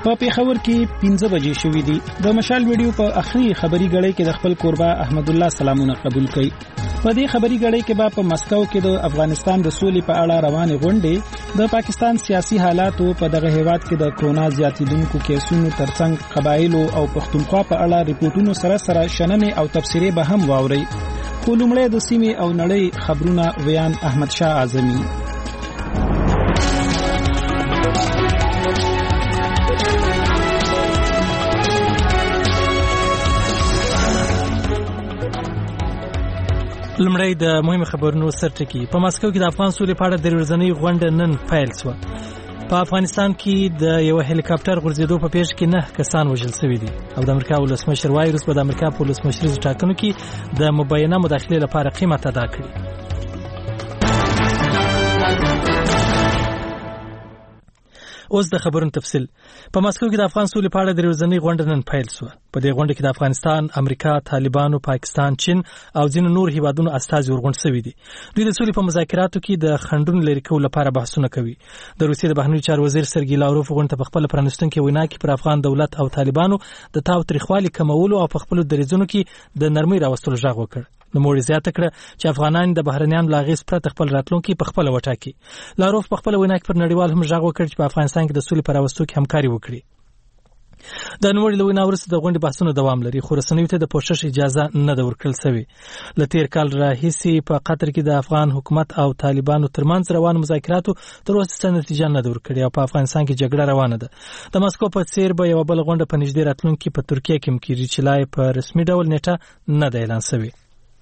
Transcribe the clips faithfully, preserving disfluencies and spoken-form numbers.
په پیښور کې پنځه بجې شوې دي. د مشال ویډیو په اخري خبري غړې کې د خپل کوربه احمد الله سلامونه قبول کړي. په دې خبري غړې کې به په مسکو کې د افغانستان د سولې په اړه روانې غونډې، د پاکستان سیاسي حالاتو په دغه هیواد کې د کرونا زیاتیدونکو کیسونو ترڅنګ قبایلو او پښتونخوا په اړه ریپورتونو سره سره شننې او تبصرې به هم واوري. خو لومړی د سیمې او نړۍ خبرونه ویان احمد شاه اعظمي. لمړی د مهمه خبرونو سرټکی. په مسکو کې د افغان سولې په اړه د ورځنۍ غونډه نن پیل شوه. په افغانستان کې د یو هلیکاپټر غورځېدو په پیښ کې نه کسان وژل شوي دي او د امریکا ولسمشر وایي روس به د امریکا په ولسمشریزو ټاکنو کې د مبینه مداخلې لپاره قیمت ادا کړي. اوس د خبرونو تفصیل. په مسکو کې د افغان سولې په اړه د ورځنۍ غونډه نن پیل شوه. په دې غونډه کې د افغانستان، امریکا، طالبانو، پاکستان، چین او ځینو نور هیوادونو استازي ورغونډ شوي دي. دوی د سولې په مذاکراتو کې د خنډونو لرې کولو لپاره بحثونه کوي. د روسیې د بهرنیو چارو وزیر سرګی لاوروف غونډه په خپل پرانستونکو وینا کې پر افغان دولت او طالبانو د تاو تریخوالي کمولو او په خپل دریځونو کې د نرمۍ راوستلو ژغ وکړ. نو موږ زیاته کړه چې افغانان د بهرنیان لاغیس پرته خپل راتلونکي په خپل وټاکي. لاروف په خپل وینا کې پر نړیوال هم ژغ وکړ چې په افغانستان کې د سولې پر راوستلو کې همکاري وکړي. د نوړ له وینا وروسته د غونډې بحثونه دوام لري، خو رسنیو ته د پوښښ اجازه نه ده ورکړل شوې. له تیر کال راهیسې په قطر کې د افغان حکومت او طالبانو ترمنځ روان مذاکراتو تر اوسه څه نتیجه نه ده ورکړې او په افغانستان کې جګړه روانه ده. د مسکو په څیر به یو بل غونډه په نږدې راتلونکي په ترکیه کې مکیږي چې لا په رسمي ډول نیټه نه ده اعلان شوې.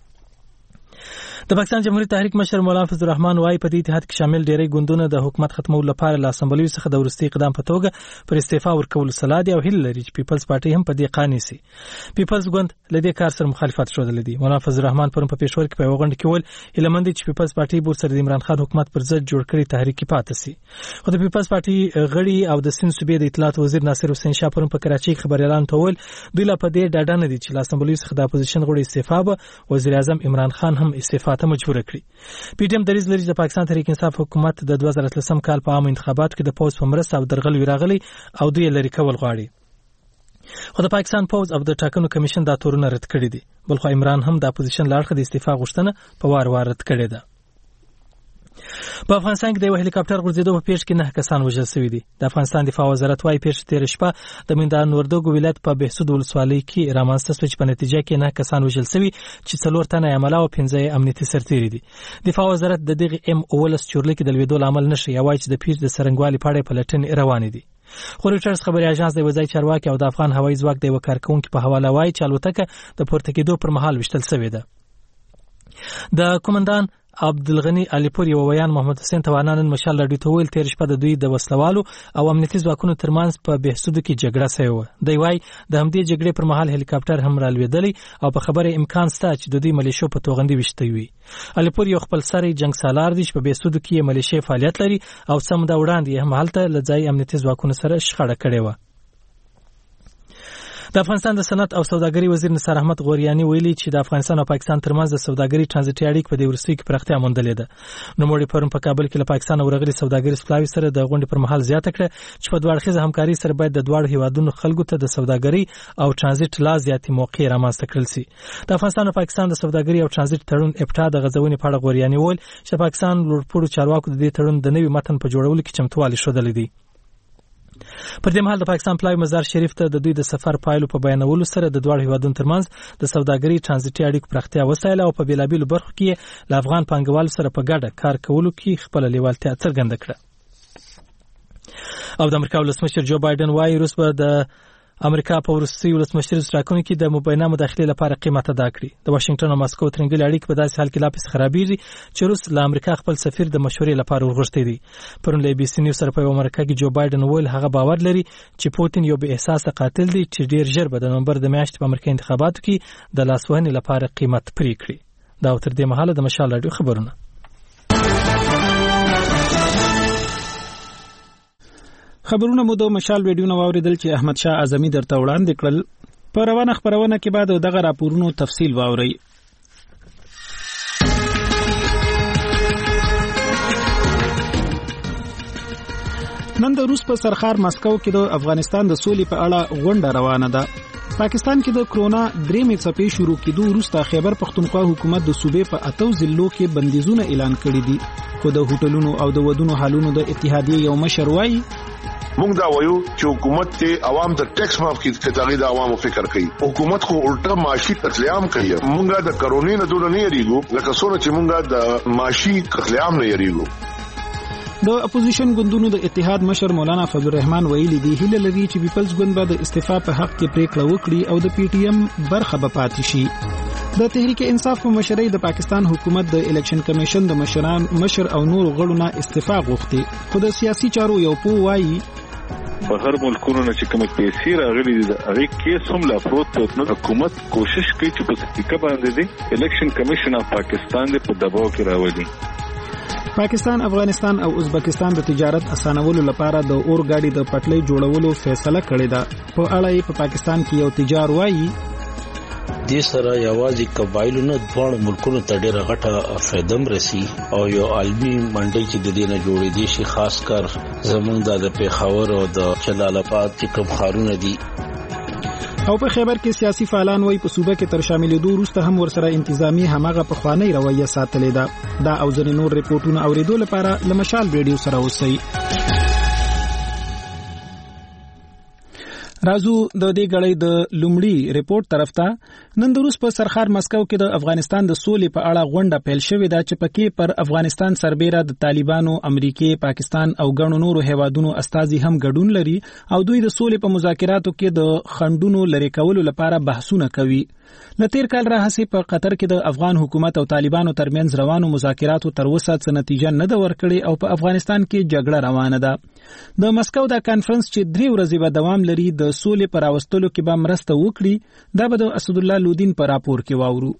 د پاکستان جمهوریت تحریک مشر مولانا فضل الرحمن وايي په دې اتحاد کې شامل ډیری ګوندونه د حکومت ختمولو لپاره له اسمبلی څخه د ورستي اقدام په توګه پر استعفا ورکول سلاد او هیله لري چې پیپلز پارټي هم په دې قانع سي. پیپلز ګوند له دې کار سره مخالفت شوه دي. مولانا فضل الرحمن پرون په پېښور کې په غونډه کې ول هیلمند چې پیپلز پارټي بور سره د عمران خان حکومت پر ضد جوړ کړی تحریک پاتې سي. خو د پیپلز پارټي غړي او د سند صوبې د اطلاعات وزیر ناصر حسین شاه پرون په کراچۍ کې خبر اعلان ته ول دوی لا په دې ډاډه نه دي چې له اسمبلی څخه د اپوزیشن غړي استعفا به وزیر اعظم عمران خان هم استعفا ته مجبور کړي. پی ټی ایم دریځ لري چې پاکستان تحریک انصاف حکومت د دوه زره اتلسم کال په عامه انتخاباتو کې د پوز په مرسته او درغل ویراغلي او دوی لري کول غواړي. خو د پاکستان پوز او د ټاکنو کمیشن دا تورونه رد کړي دي. بلخو عمران هم د اپوزیشن لاړخه د استعفا غوښتنه په وار وار رد کړې ده. په افغانستان کې د یو هلیکاپټر غورځېدو په پیښ کې نه کسان وژل شوي دي. د افغانستان دفاع وزارت وايي پیښه تېره شپه د میدان وردګو ولایت په بهسود ولسوالۍ کې رامنځته شوه چې په نتیجه کې نه کسان وژل شوي چې څلور تنه عمله او پنځه امنیتي سرتیري دي. دفاع وزارت د دغه ام اولس چورلي کې د لویدو عمل نشي یا وايي چې د پیښې د سرنګوالي په اړه پلټنې روانې دي. خو رويټرز خبري اژانس د وزای چارواکي او د افغان هوایي ځواک د وکارکونکو په حواله وايي چې الوتکه د پورته کېدو پر مهال وشتل شوې ده. د کومندان عبدالغنی علیپور یو ویان محمد حسین توانان مشال لړۍ ته ویل تیر شپه د دوی د وسلوالو او امنیتي ځواکونو ترمنځ په بهسود کې جګړه شوې وه. دی وايي د همدې جګړې پر مهال هلیکاپټر هم رالوېدلی او په خبره امکان شته چې د دوی ملیشو په توغندي وشتي وي. علیپور یو خپل سری جنگ سالار دی چې په بهسود کې ملیشي فعالیت لري او سم دا وړاندې هم هلته لځای امنیتي ځواکونو سره شخړه کړې وه. د افغانستان د صنعت او سوداګرۍ وزیر نثار احمد غوریانی ویلي چې د افغانستان او پاکستان ترمنځ د سوداګرۍ ترانزیټي اړیکې په دې وروستیو کې پراختیا موندلې ده. نوموړي پرون په کابل کې له پاکستان او راغلي سوداګریز پلاوي سره د غونډې پر مهال زیاته کړه چې په دوه اړخیزه همکارۍ سره باید د دواړو هیوادونو خلکو ته د سوداګرۍ او ترانزیټ لا زیاتې موقع رامنځته کړل شي. د افغانستان او پاکستان د سوداګرۍ او ترانزیټ تړون ابتدا د غزونې په اړه غوریانی ویل چې پاکستان لوړپوړو چارواکو د دې تړون د نوي متن په جوړولو کې چمتووالی ښودلی دی. پر دې مهال د پاکستان پلاوی مزار شریف ته د دوی د سفر پایلو په بیانولو سره د دواړو هیوادونو ترمنځ د سوداګرۍ ترانزیټي اړیکو پراختیا وسایل او په بیلابیلو برخو کې له افغان پانګوالو سره په ګډه کار کولو کې خپل لیوالتیا څرګنده کړه. او د امریکا ولسمشر جو بایدن وايي روس به د امریکا په وروستي ولسمشریزو ټاکنو کې د مبینه مداخلې لپاره قیمت ادا کړي. د واشنگټن او مسکو ترنګلې اړیکې په داسې حال کې لا پسې خرابېږي چې روس له امریکا خپل سفیر د مشورې لپاره ورغښتی دی. پرون له بي سي نیوز سره په امریکا کې جو بایدن ویل هغه باور لري چې پوتین یو بې احساسه قاتل دی چې ډیر ژر به د نومبر د میاشتې په امریکا انتخاباتو کې د لاسوهنې لپاره قیمت پرې کړي. دا تر دې مهاله د مشال راډیو خبرونه. خبرونه مو د مشال ویډیو نو اوریدل چې احمد شاه اعظمي درته وړاندې کړل. په روانه خبرونه کې بعد دغه راپورونو تفصیل واوري. نن د روس په سرخار مسکو کې د افغانستان د سولې په اړه غونډه روانه ده. پاکستان کې د کرونا درېمې څپې شروع کېدو وروسته خیبر پختونخوا حکومت د صوبې په اتو ضلعو کې بندیزونه اعلان کړي دي. خو د هوټلونو او د ودونو حالونو د اتحادیې یو مشر وایي مونږ دا وایو چې حکومت ته عوام د ټیکس معاف کړي چې د عوامو فکر کوي. حکومت خو الټا معاشي قتلعام کوي. مونږه د کرونا نه دونه نه یریږو لکه څونه چې مونږه د معاشي قتلعام نه یریږو. د اپوزیشن ګوندونو د اتحاد مشر مولانا فضل الرحمن ویلي دی هیله لري چې پیپلز ګوند به د استعفا په حق کې پریکړه وکړي او د پی ټی ایم برخه به پاتې شي. د تحریک انصاف په مشرۍ د پاکستان حکومت د الیکشن کمیشن د مشران مشر او نور غړو نه استعفا غوښتي. خو د سیاسي چارو یو پو وایي په هر ملکونو نه چې کوم پیسې راغلي دي هغه کې سم لا پروت نو حکومت کوشش کوي چې په حقیقت باندې دي الیکشن کمیشن اف پاکستان د په دباو کې راوړي. پاکستان، افغانستان او ازبکستان د تجارت اسانولو لپاره د اور ګاډي د پټلۍ جوړولو فیصله کړې ده. په اړه یې په پاکستان کې یو تجار وایي د سره یوازې قبایلو نه دوه ملکونو ته ډېر غټه فائدم رسی او یو عالمي منډي چې د دې نه جوړې دي شي خاص کر زمونږ د پیښور او د جلال آباد چې کوم خارونه دي. او په خیبر کې سیاسي فعالان وایي په صوبه کې تر شاملېدو وروسته هم ورسره انتظامی هماغه پخوانی رویه ساتلې ده. دا او ځینې نور ریپورتونه اوریدو لپاره لمشال ریډیو سره اوسئ. رازو د دې غړې د لومړی ریپورت طرف ته نن د روس په سرخار مسکو کې د افغانستان د سولې په اړه غونډه پیل شوې ده چې پکې پر افغانستان سربېره د طالبانو، امریکای، پاکستان او ګڼو نورو هیوادونو استازي هم ګډون لري او دوی د سولې په مذاکراتو کې د خنډونو لرې کولو لپاره بحثونه کوي. لتیر کال راهسي په قطر کې د افغان حکومت او طالبانو ترمنځ روانو مذاکراتو تر اوسه څه نتیجه نه ده ورکړې او په افغانستان کې جګړه روانه ده. د مسکو د کانفرنس چې درې ورځې به دوام لري د سولې پر راوستلو کې به مرسته وکړي. دا به د اسد الله لودین په راپور کې واورو.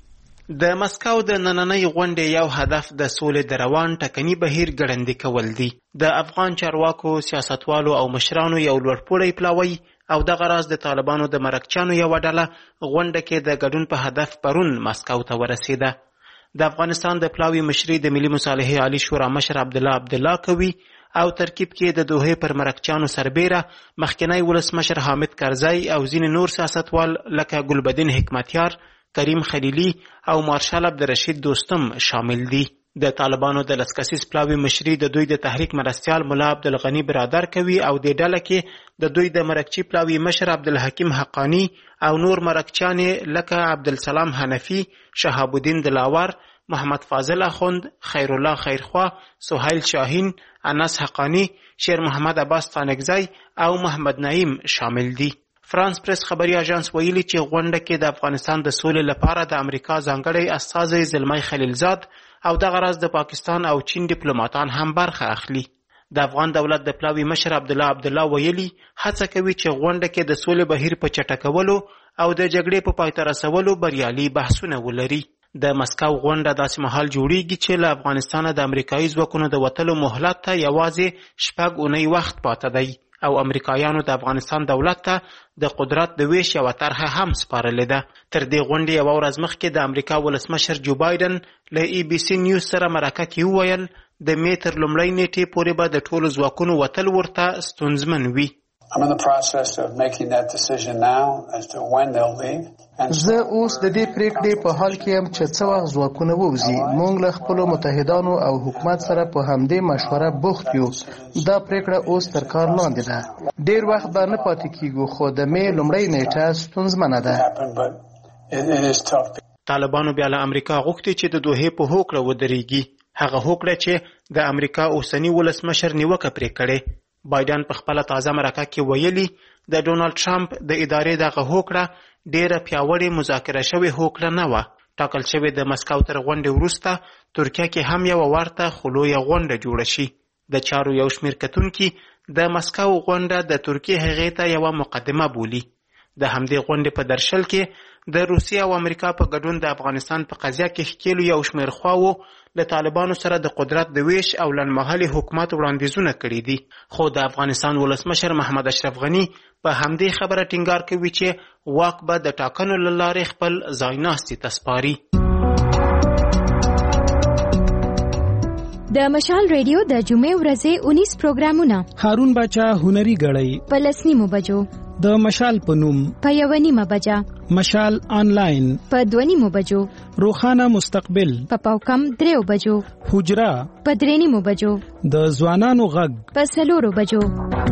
د مسکو د نننۍ غونډې یو هدف د سولې د روان ټکني بهیر ګړندی کول دي. د افغان چارواکو، سیاستوالو او مشرانو یو لوړپوړی پلاوی او دغه راز د طالبانو د مرکچانو یو ډله غونډه کې د ګډون په هدف پرون مسکو ته ورسېده. د افغانستان د پلاوی مشري د ملي مصالحې عالی شورا مشر عبدالله عبدالله کوي او ترکیب کې د دوحې پر مرکچانو سربیره مخکنی ولسمشر حامد کرزی او ځینې نور سیاستوال لکه ګلبدین حکمتیار، کریم خلیلی او مارشال عبدالرشید دوستم شامل دي. د طالبانو د لسکسیس پلاوی مشري د دوی د تحریک مرستیال مولا عبدالغنی برادر کوي او د ډله کې د دوی د مرکچی پلاوی مشر عبدالحکیم حقانی او نور مرکچانې لکه عبدالسلام حنفی، شهاب الدین دلاور، محمد فاضل اخوند، خیر الله خیرخوا، سهیل شاهین، انس حقانی، شیر محمد عباس تانکزی او محمد نعیم شامل دي. فرانس پریس خبري اژانس ویلي چې غونډه کې د افغانستان د سولې لپاره د امریکا ځانګړی استازی زلمی خلیلزاد او دغه راز د پاکستان او چین ډیپلوماټان هم برخه اخلي. د افغان دولت د پلاوی مشر عبدالله عبدالله ویلي هڅه کوي چې غونډه کې د سولې بهیر په چټکولو او د جګړې په پای ته رسولو بریالي بحثونه ولري. د مسکو غونډه داسې مهال جوړیږي چې له افغانستانه د امریکایي ځواکونو د وتلو مهلت ته یوازې شپږ اونۍ وخت پاته دی او امریکایانو د افغانستان دولت ته د قدرت د ویش یوه طرحه هم سپارلې ده. تر دې غونډې یوه ورځ مخکې د امریکا ولسمشر جو بایدن له ای بي سي نیوز سره مرکه کې وویل د مې تر لومړۍ نیټې پورې به د ټولو ځواکونو وتل ورته ستونزمن وي. I'm in the process of making that decision now as to when they'll leave. زه اوس د دې پریکړې په حال کې یم چې څه وخت ځواکونه ووځي. موږ له خپلو متحدانو او حکومت سره په همدې مشوره بوخت یو. دا پریکړه اوس تر کار لاندې ده. ډیر وخت به نه پاتې کیږو خو د مې لومړۍ نیټه ستونزمنه ده. طالبانو بیا له امریکا غوښتي چې د دوحې په هوکړه ودرېږي. هغه هوکړه چې د امریکا اوسني ولسمشر نیوکه پرې کړې. بایدن په خپله تازه مرکه کې ویلي د ډونالډ ټرمپ د ادارې دغه هوکړه ډیره پیاوړې مذاکره شوې هوکړه نه وه. ټاکل شوې د مسکو تر غونډې وروسته ترکیه کې هم یوه ورته خو لویه غونډه جوړه شي. د چارو یو شمېر کتونکي د مسکو غونډه د ترکیې هغې ته یوه مقدمه بولي. د همدې غونډې په درشل کې د روسیې او امریکا په ګډون د افغانستان په قضیه کې ښکېلو یو شمېر خواوو له طالبانو سره د قدرت د ویش او لنډمهالي حکومت وړاندیزونه کړي دي. خو د افغانستان ولسمشر محمد اشرف غني په همدې خبره ټینګار کوي چې واک به د ټاکنو له لارې خپل ځایناستي ته سپاري. د مشال ریډیو د جمعې ورځې اونیس پروګرامونه. هارون باچا هنري غړی په لسنیمو بجو. د مشال په نوم په یوه نیمه بجه. مشال آنلاین په دوه نیمو بجو. روخانه مستقبل په پاوکم دریو بجو. حجره په درې نیمو بجو. د ځوانانو غږ په څلورو بجو.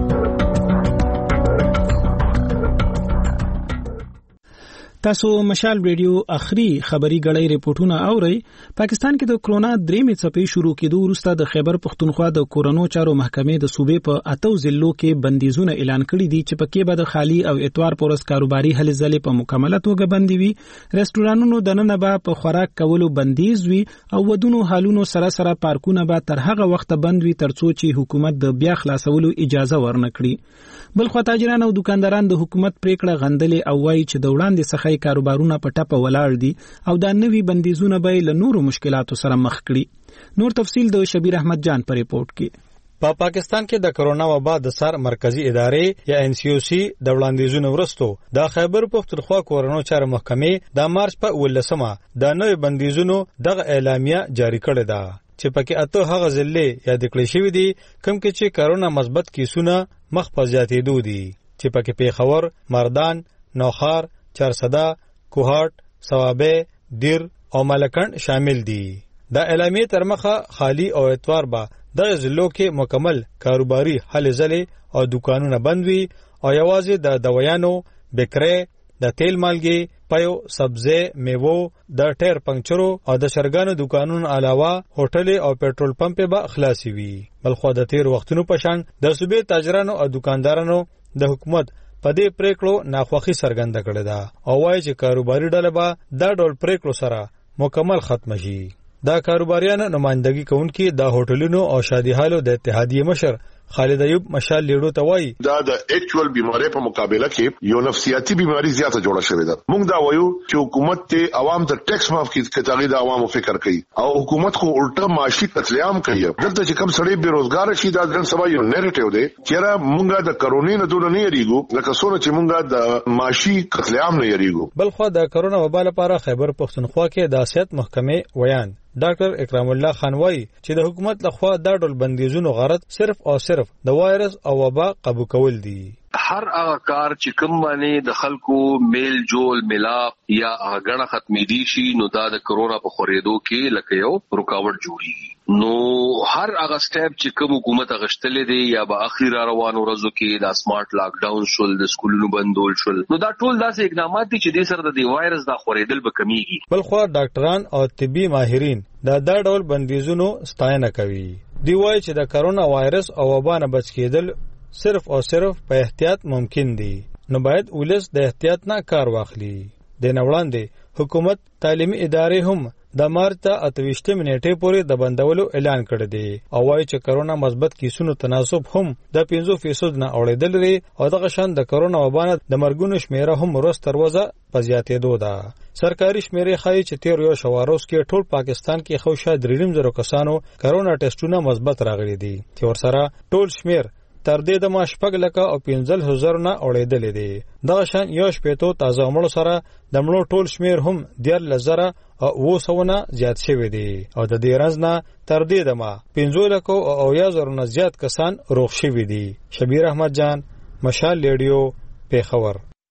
تاسو مشال ریډیو اخري خبری غړی ریپورتونه اورئ. پاکستان کې د کرونا درېمې څپې شروع کېدو وروسته د خیبر پختونخوا د کورونو چارو محکمې د صوبې په اتو ضلعو کې بندیزونه اعلان کړي دي چې پکې به د خالی او اتوار پورس کاروباري هلې ځلې په مکمله توګه بندي وي. رستورانونو دننه به په خوراک کولو بندیز وي او ودونو حالونو سره سره پارکونه به تر هغه وخت بند وي ترڅو چې حکومت د بیا خلاصولو اجازه ورنکړي. بلخو تاجران او دکانداران د حکومت پریکړه غندلې او وایي چې د وړاندې څخه کاروبارونه په ټاپه ولاړ دي او دا نوي بندیزونه به له نورو مشکلاتو سره مخ کړي. نور تفصیل د شبیر احمد جان په ریپورت کې. په پا پاکستان کې د کرونا وبا د سر مرکزی ادارې یا ان سی او سی د وړاندیزونو ورستو د خیبر پختونخوا کورونو چارو محکمې د مارچ په ولسمه د نوې بندیزونو دغه اعلامیه جاری کړې ده چې پکې اته هغه ضلع یاد کړی شوی دي کوم کې چې کرونا مثبت کیسونه مخ په زیاتېدو دي چې پکې پیښور، مردان، نوخار، چارسده، کوهاټ، صوابه، دیر او ملکند شامل دي. دا اعلامیه تر مخه خالی او اتوار به د ضلعو کې مکمل کاروباري هلې ځلې او دکانونه بند وي او یوازې د دویانو، بکرې، د تیل مالګي، پيو، سبزی، میوو، د ټایر پنکچرو او د شرګانو دکانونو علاوه هوټل او پېټرول پمپ به خلاصي وي. بلخو د تیر وختونو په شان د صوبې تاجرانو او دکاندارانو د حکومت په دې پریکړو ناخوښي څرګنده کړې ده او وایي چې کاروباري ډله به دا ډول پریکړو سره مکمل ختم شي. دا کاروباریانو نمائندګي کوونکي د هوټلونو او شادیحالو د اتحادیې مشر خالد ایوب مشال لیډو ته وایي دا د اکچوال بیماری په مقابله کې یو نفسیاتی بیماری زیاته جوړه شوې ده. موږ دا وایو چې حکومت ته عوام ته ټیکس معاف کړي چې دا عوامو فکر کوي او حکومت خو الټا معاشي قتل عام کوي. دلته چې کم سړی بیروزګار شي دا ځن سبا یو نیریټیو دی چې را موږ د کرونا نه دونه نه یریږو لکه څنګه چې موږ د معاشي قتل عام نه یریږو. بلخو د کرونا وبا لپاره خیبر پختونخوا کې د صحت محکمې ویان ډاکټر اکرام الله خان وایي چې د حکومت لخوا دا ډول بندیزونو غرض صرف او صرف د وایرس او وبا قابو کول دي. هر هغه کار چې کوم باندې د خلکو میل جول ملاپ یا غړه ختمېدي شي نو دا د کرونا په خورېدو کې لکه یو رکاوټ جوړیږي. نو هر هغه سټیپ چې کوم حکومت غشتلې دی یا به اخر روانو ورځو کې د سمارټ لاک ډاون شول، د سکولونو بندول شول، نو دا ټول داسې اقدامات دي چې د سره د وایرس د خورېدل به کمیږي. بلخو ډاکټران او طبي ماهرین دا دا ډول بندیزونو ستاینه کوي. دی وایي چې د کرونا وایرس او وبا نه بچ کېدل صرف او صرف په احتیاط ممکن دي، نو باید ولس د احتیاط نه کار واخلي. د نوړاندې حکومت تعلیمي ادارې هم د مارچ ته اتويشتمې نیټې پورې د بندولو اعلان کړی دی او وایي چې کرونا مثبت کیسونو تناسب هم د پنځه فیصد نه اوړېدل لري او دغه شان د کرونا وبا نه د مرګونو شمیره هم ورځ تر ورځې په زیاتېدو ده. سرکاري شمیرې ښایي چې تیر یو شواروز کې ټول پاکستان کې خو شاید درې زره کسانو کرونا ټیسټونه مثبت راغلي دي چې ورسره ټول شمیر تر دې د ما شپږ لکه او پنځل هزار نه اوړېدلې دي. دغه شان یو شپېتو تازه مړو سره د مړو ټول شمیر هم دیارلس زره او اوه سوه نه زیات شوی دی او د دې رنځ نه تر دې د ما پنځه لکه او اویا زره نه زیات کسان روغ شوي دي. شبیر احمد جان، مشال ریډیو، پیښور.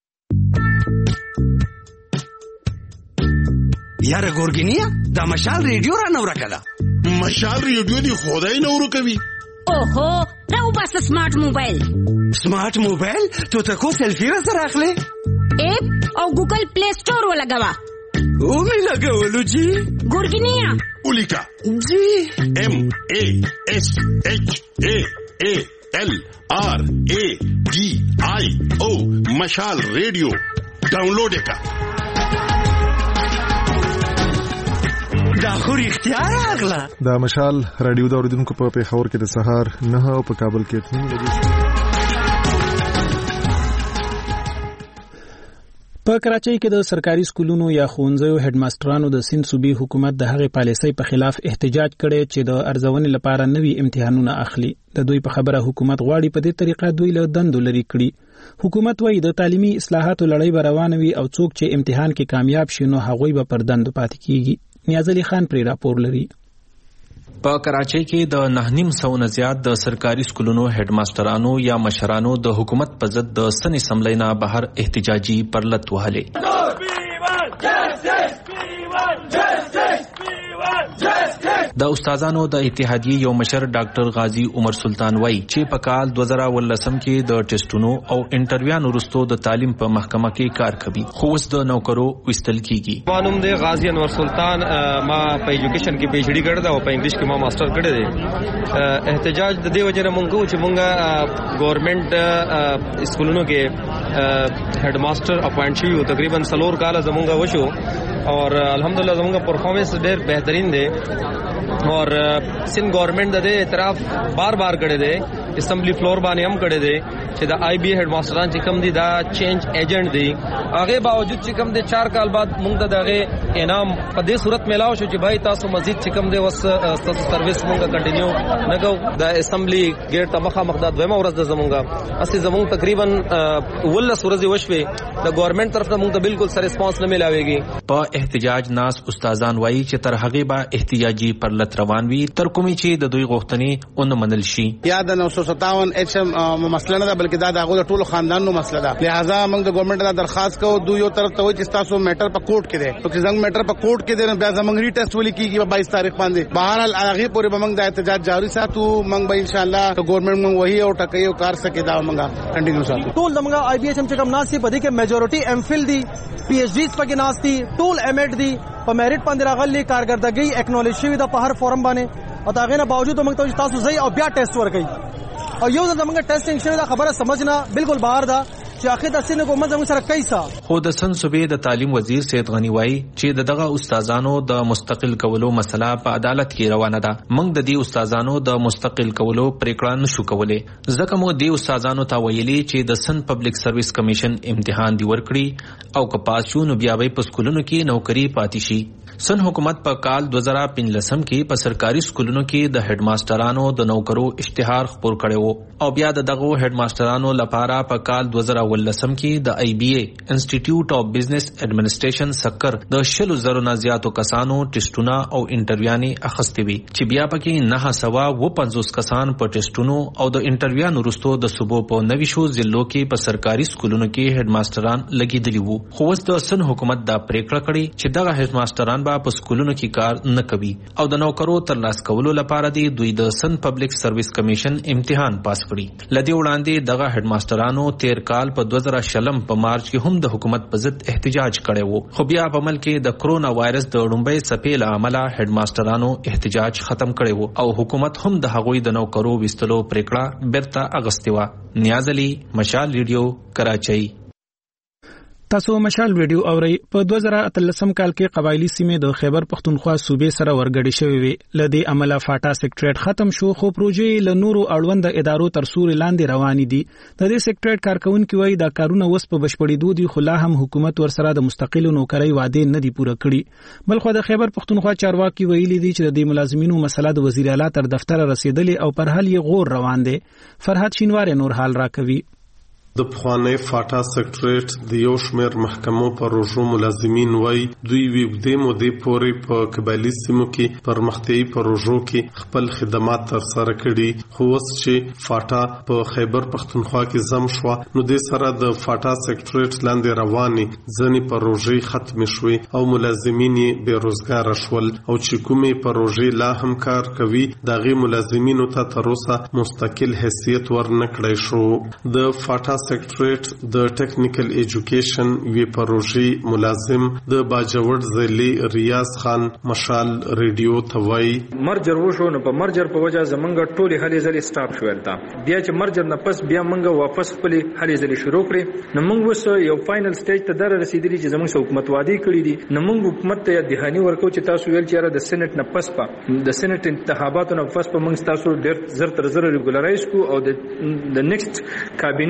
یاره ګورګینیا دا مشال ریډیو را نو راکړه. مشال ریډیو دی خدای نو ورکوي. اوهو راو بس سمارټ موبایل. سمارټ موبایل تو ته کو سیلفی را سره اخلي؟ اپ او ګوګل پلی سٹور ولګوا. او می لګولو جی. ګورګینیا اولیکا جی ام ا اس اچ ا ا ال آر ا ډي آی او مشال ریډیو ډاونلوډ کا. دا خو اختیار اغلا. دا مشال رادیو دا اوریدونکو په پیښور کې د سهار نه او په کابل کې اته بجې. په کراچۍ کې د سرکاري سکولونو یا ښوونځیو هډ ماسترانو د سند صوبې حکومت د هغې پالیسۍ په خلاف احتجاج کړی چې د ارزونې لپاره نوي امتحانونه اخلي. د دوی په خبره حکومت غواړي په دې طریقه دوی له دندو لرې کړي. حکومت وایي د تعلیمي اصلاحاتو لړۍ به روانه وي او څوک چې امتحان کې کامیاب شي نو هغوی به پر دندو پاتې کیږي. نیاز علي خان پرې راپور لري. په کراچۍ کې د نه نیم سو نه زیات د سرکاري سکولونو هډ ماسترانو یا مشرانو د حکومت په ضد د سن اسمبلی نه بهر احتجاجي پرلت وهلې. د استادانو د اتحادیې یو مشر ډاکټر غازی عمر سلطان وایي چې په کال دوه زره ولسم کې د ټیسټونو او انټرویوانو وروسته د تعلیم په محکمه کې کار کوي، خو اوس د نوکرو وستل کیږي. معلوم دی غازی انور سلطان ما په ایجوکیشن کې پی ایچ ډی کړی دا او په انګلیش کې ما ماستر کړی دی. احتجاج د دې وجه نه مونږ چې مونږه ګورنمنت سکولونو کې هډ ماستر اپاینټ شو تقریبا سلور کال زمونږه وشو اور الحمدلله زمونږه پرفارمنس ډېر بهترین دی اور سن گورنمنٹ د دې اعتراف بار بار کړی دی، اسمبلی فلور باندې هم کړی دی چې د آی بی هډ ماستران چې کوم دي دا چینج ایجنٹ دي. هغه باوجود چې کوم دي چار کال بعد موږ ته دغه انعام په دې صورت ملاو شو چې بھائی تاسو مزید چې کوم دي وس تاسو سرویس موږ کنټینیو نه کوو. د اسمبلی ګیټ ته مخه مخداد دویمه ورځ د زمونږه اسی زمونږ تقریبا ولس ورځې وشوي د گورنمنت طرف ته موږ ته بالکل سر ریسپانس نه ملاويږي. په احتجاج ناس استادان وایي چې تر هغه به احتجاجي پرلت روان وي تر کومې چې د دوی غوښتنې اون منل شي. یا د نو سو ستاون ایچ ام مسله نه ده بلکې دا د هغه ټول خاندانونو مسله ده. لہذا موږ د ګورنمنت ته درخواست کوو دوی یو طرف ته وایي چې تاسو میټر په کوर्ट کې دی، چې زنګ میټر په کوर्ट کې دی بیا زموږ ری ټیسټ ولې کیږي په باییس تاریخ باندې. بهرحال هغه پورې به موږ د احتجاج جاری ساتو. موږ به ان شاء الله ګورنمنت موږ وਹੀ او ټکې او کار سکے دا موږ کنټینیو ساتو. ټول موږ آی بی ایچ ام چې کوم ناسي په دې کې میجورټي ایم فل دي، پی ایچ ډیز پکې ناسي، ټول ایم ایډ دي په میریټ باندې راغلي، کارګردګي اکنالج شوی د په هر فورم باندې او دا غینه باوجود موږ ته تاسو ځای او بیا ټیسټ ورکړي او یو زمونږ ټیسټینګ شوی دا خبره سمجھنا بالکل بهر ده چې اخر د سینې کومه زموږ سره کیسه. خو د سن صوبې د تعلیم وزیر سید غنی وایي چې د دغه استادانو د مستقل کولو مسله په عدالت کې روانه ده. موږ د دې استادانو د مستقل کولو پریکړه نشو کولای، ځکه مو دې استادانو ته ویلي چې د سن پبلک سرویس کمیشن امتحان دی ورکړي او که پاس شو نو بیا به په سکولونو کې نوکری پاتې شي. سن حکومت په کال دوه زره پنځلسم کې په سرکاري سکولونو کې د هډ ماسترانو د نوکرو اشتهار خپور کړي او بیا د دغه هډ ماسترانو لپاره په کال دوه زره ولسم کې د ای بی ای انسټیټیوټ اف بزنس ایڈمنسټریشن سکر د شلو زرو نه زیاتو کسانو ټیسټونه او انټرویوانې اخستې وي چې بیا پکې نه سوا و پنځوس کسان په ټیسټونو او د انټرویوانو وروسته د صوبو په نوي شو ضلعو کې په سرکاري سکولونو کې هډ ماستران لګیدلي وو. خو اوس د سن حکومت دا پریکړه کړې چې دغه هډ ماستران په سکولونو کې کار نه کوي او د نوکرو ترلاسه کولو لپاره دی دوی د سن پبلک سرویس کمیشن امتحان پاس کړي. لدی وړاندې دغه هډ ماسترانو تیر کال په دوه زره شلم په مارچ کې هم د حکومت په ضد احتجاج کړی وو، خو بیا په ملک کې د کرونا وایرس د لومړۍ څپې له امله هډ ماسترانو احتجاج ختم کړی وو او حکومت هم د هغوی د نوکرو وستلو پریکړه بیرته اغستې وه. نیاز علي، مشال ریډیو، کراچۍ. تاسو مشال ویډیو اورئ. په دوه زره اتلسم کال کې قبایلی سیمې د خیبر پختونخوا صوبې سره ورګډې شوې وې. له دې امله فاټا سیکټریټ ختم شو، خو پروژې له نورو اړوند ادارو تر سوري لاندې روانې دي. د دې سیکټریټ کارکونکي وایي دا کارونه اوس په بشپړېدو دي، خو لا هم حکومت ورسره د مستقلو نوکرۍ وعدې نه دي پوره کړي. بلخو د خیبر پختونخوا چارواکي ویلي دي چې د دې ملازمینو مسله د وزیر اعلی تر دفتر رسیدلې او پر حل یې غور روان دي. فرحت شینوار نور حال راکوي. د پخوانی فاټا سیکټریټ د یو شمېر محکمو پروژو ملازمین وای دوی ویږدې مودې پورې په قبایلي سیمو کې پرمختیایي پروژو کې خپل خدمات ترسره کړي، خو اوس چې فاټا په خیبر پختونخوا کې زم شوه نو د سره د فاټا سیکټریټ لاندې روانې ځینې پروژې ختمې شوې او ملازمین یې بېروزګاره شول او چې کومې پروژې لا هم کار کوي د هغې ملازمینو ته تر اوسه مستقل حیثیت ورنکړی شو. د فاټا سیکټریټ د ټیکنیکل ایجوکیشن وی پروژې ملازم د باجوړ ضلعي ریاض خان مشال ریډیو توای مرجر وشو نو په مرجر په وجه زمونږ ټولې هلې ځلې سټاپ شول تا بیا چې مرجر نه پس بیا مونږ واپس خپل هلې ځلې شروع کړې نو مونږ وس یو فائنل سټیج ته در رسیدلی چې زمونږ حکومت وادي کړی دي نو مونږ حکومت ته دهاني ورکو چې تاسو ویل چې د سېنات نه پس په د سېنات انتخاباتو نه پس په مونږ تاسو ډېر زر تر زر ریګولرایز کو او د د نیکسټ کابینه په ایجنډا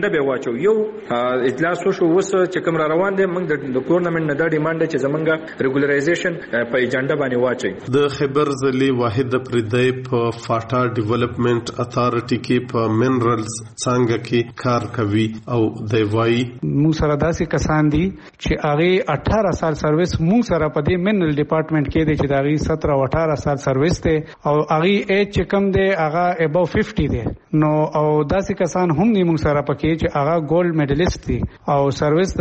ایجنډا به واچو. یو اجلاس وشو وس چې کوم را روان دي موږ د ټورنمنت نه د ډیمانډ چې زمونږ ریګولرایزیشن په ایجنډا باندې واچي. د خیبر ضلع واحد پردی په فاټا ډیولپمنٹ اتھارټي کې په منرالز څنګه کې کار کوي او د وای موږ سره داسې کسان دي چې هغه اٹھارہ سال سروس موږ سره په دې منرال ډپارټمنٹ کې دي چې داغي سترہ او اٹھارہ سال سروس ته او هغه ایج چې کم دی هغه ابو پنځه دی نو او داسې کسان هم دي موږ سره پکې چې هغه ګولډ میډلیسټ دي او سروس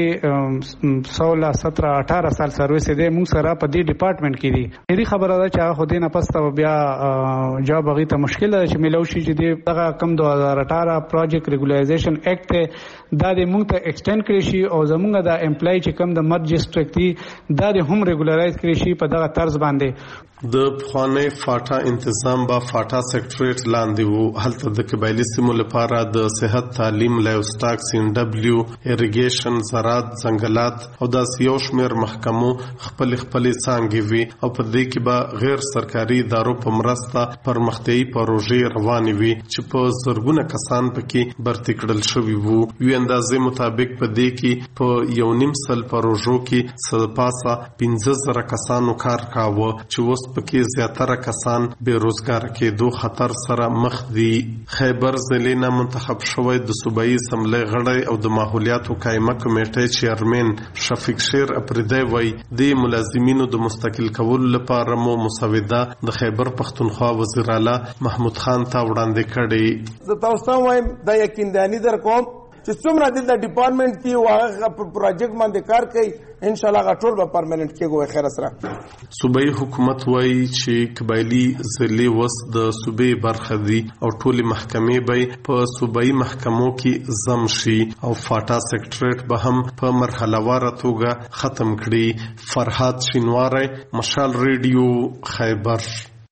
داغي سولہ سترہ اٹھارہ سال سروس دی موږ سره په دې ډپارټمنٹ کې دي. دې خبره ده چې هغه خو دې نه پسته بیا جواب غي ته مشکل ده چې ملو شي چې دغه کم دو هزار اٹھارہ پروجیکټ ریګولایزیشن ایکټ دا د موږ ته ایکسټند کړی شي او زموږ د امپلای چې کم د مرج ډسټریکټ دی دا د هم ریګولایز کړی شي په دغه طرز باندې. د پخوانی فاټا انتظام با فاټا سیکریټریټ لاندې وو. هلته د قبایلی سیمو لپاره د صحت، تعلیم، لایو سټاک، سین ډبلیو، اریګیشن، زراعت، ځنګلات او د یو شمېر محکمو خپل خپل څانګې وي او په دې کې به غیر سرکاري ادارو په مرسته پرمختیايي پروژې روانې وي چې په زرګونه کسان پکې برتي کړل شوي وو. یو اندازې مطابق په دې کې په یو نیم سل پروژو کې سپاسا پنځه زره کسانو کار کاوه چې وس پکې زیاتره کسان بے روزګار کېدو خطر سره مخ دي. خیبر ضلع نه منتخب شوی د صوبایي اسمبلی غړی او د ماحولیاتو قایمه کمیټې چیرمن شفیق شیر اپریدی وای د ملازمینو د مستقل کولو لپاره مو مسوده د خیبر پختونخوا وزیر اعلی محمود خان ته وړاندې کړي. زه تاسو ته وایم د یقیندانی در کوم چې څومره دلته ډپارټمنټ کې واغه پروجیکټ باندې کار کوي ان شاء الله غټول به پرمننت کېږي خیر سره. صوبایي حکومت وایي چې قبایلی ضلع وس د صوبې برخه دي او ټول محکمې به په صوبایي محکمو کې ضم شي او فاټا سیکریټریټ به هم په مرحله وار توګه ختم کړي. فرحات شینواری، مشال ریډیو، خیبر.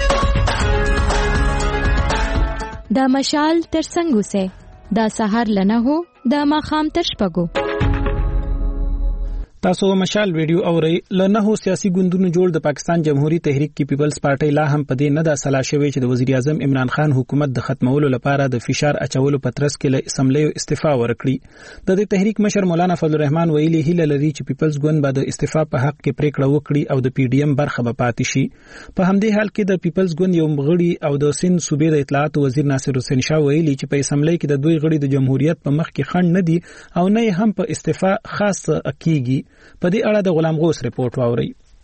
دا مشال تر څنګه سه دا سحر لنه هو دا ماخام تر شپګو. تاسو مشال ویډیو اورئ. لنه سیاسي ګوندونو جوړ د پاکستان جمهوریت تحریک کی پیپلز پارټي لا هم پدې نه د سلا شوی چې د وزیر اعظم عمران خان حکومت د ختمولو لپاره د فشار اچولو پترس کې له اسمبلی استعفا ورکړي. د دې تحریک مشر مولانا فضل الرحمن ویلي هیله لري چې پیپلز ګوند به د استعفا په حق کې پریکړه وکړي او د پی ډی ایم برخه به پاتې شي. په همدې حال کې د پیپلز ګوند یو مغړي او د سند صوبې د اطلاعات وزیر ناصر حسین شاه ویلي چې په اسمبلی کې د دوی غړي د جمهوریت په مخ کې خنډ نه دي او نه هم په استعفا خاص کیږي. په دې اړه د غلام غوث رپورټ واوري.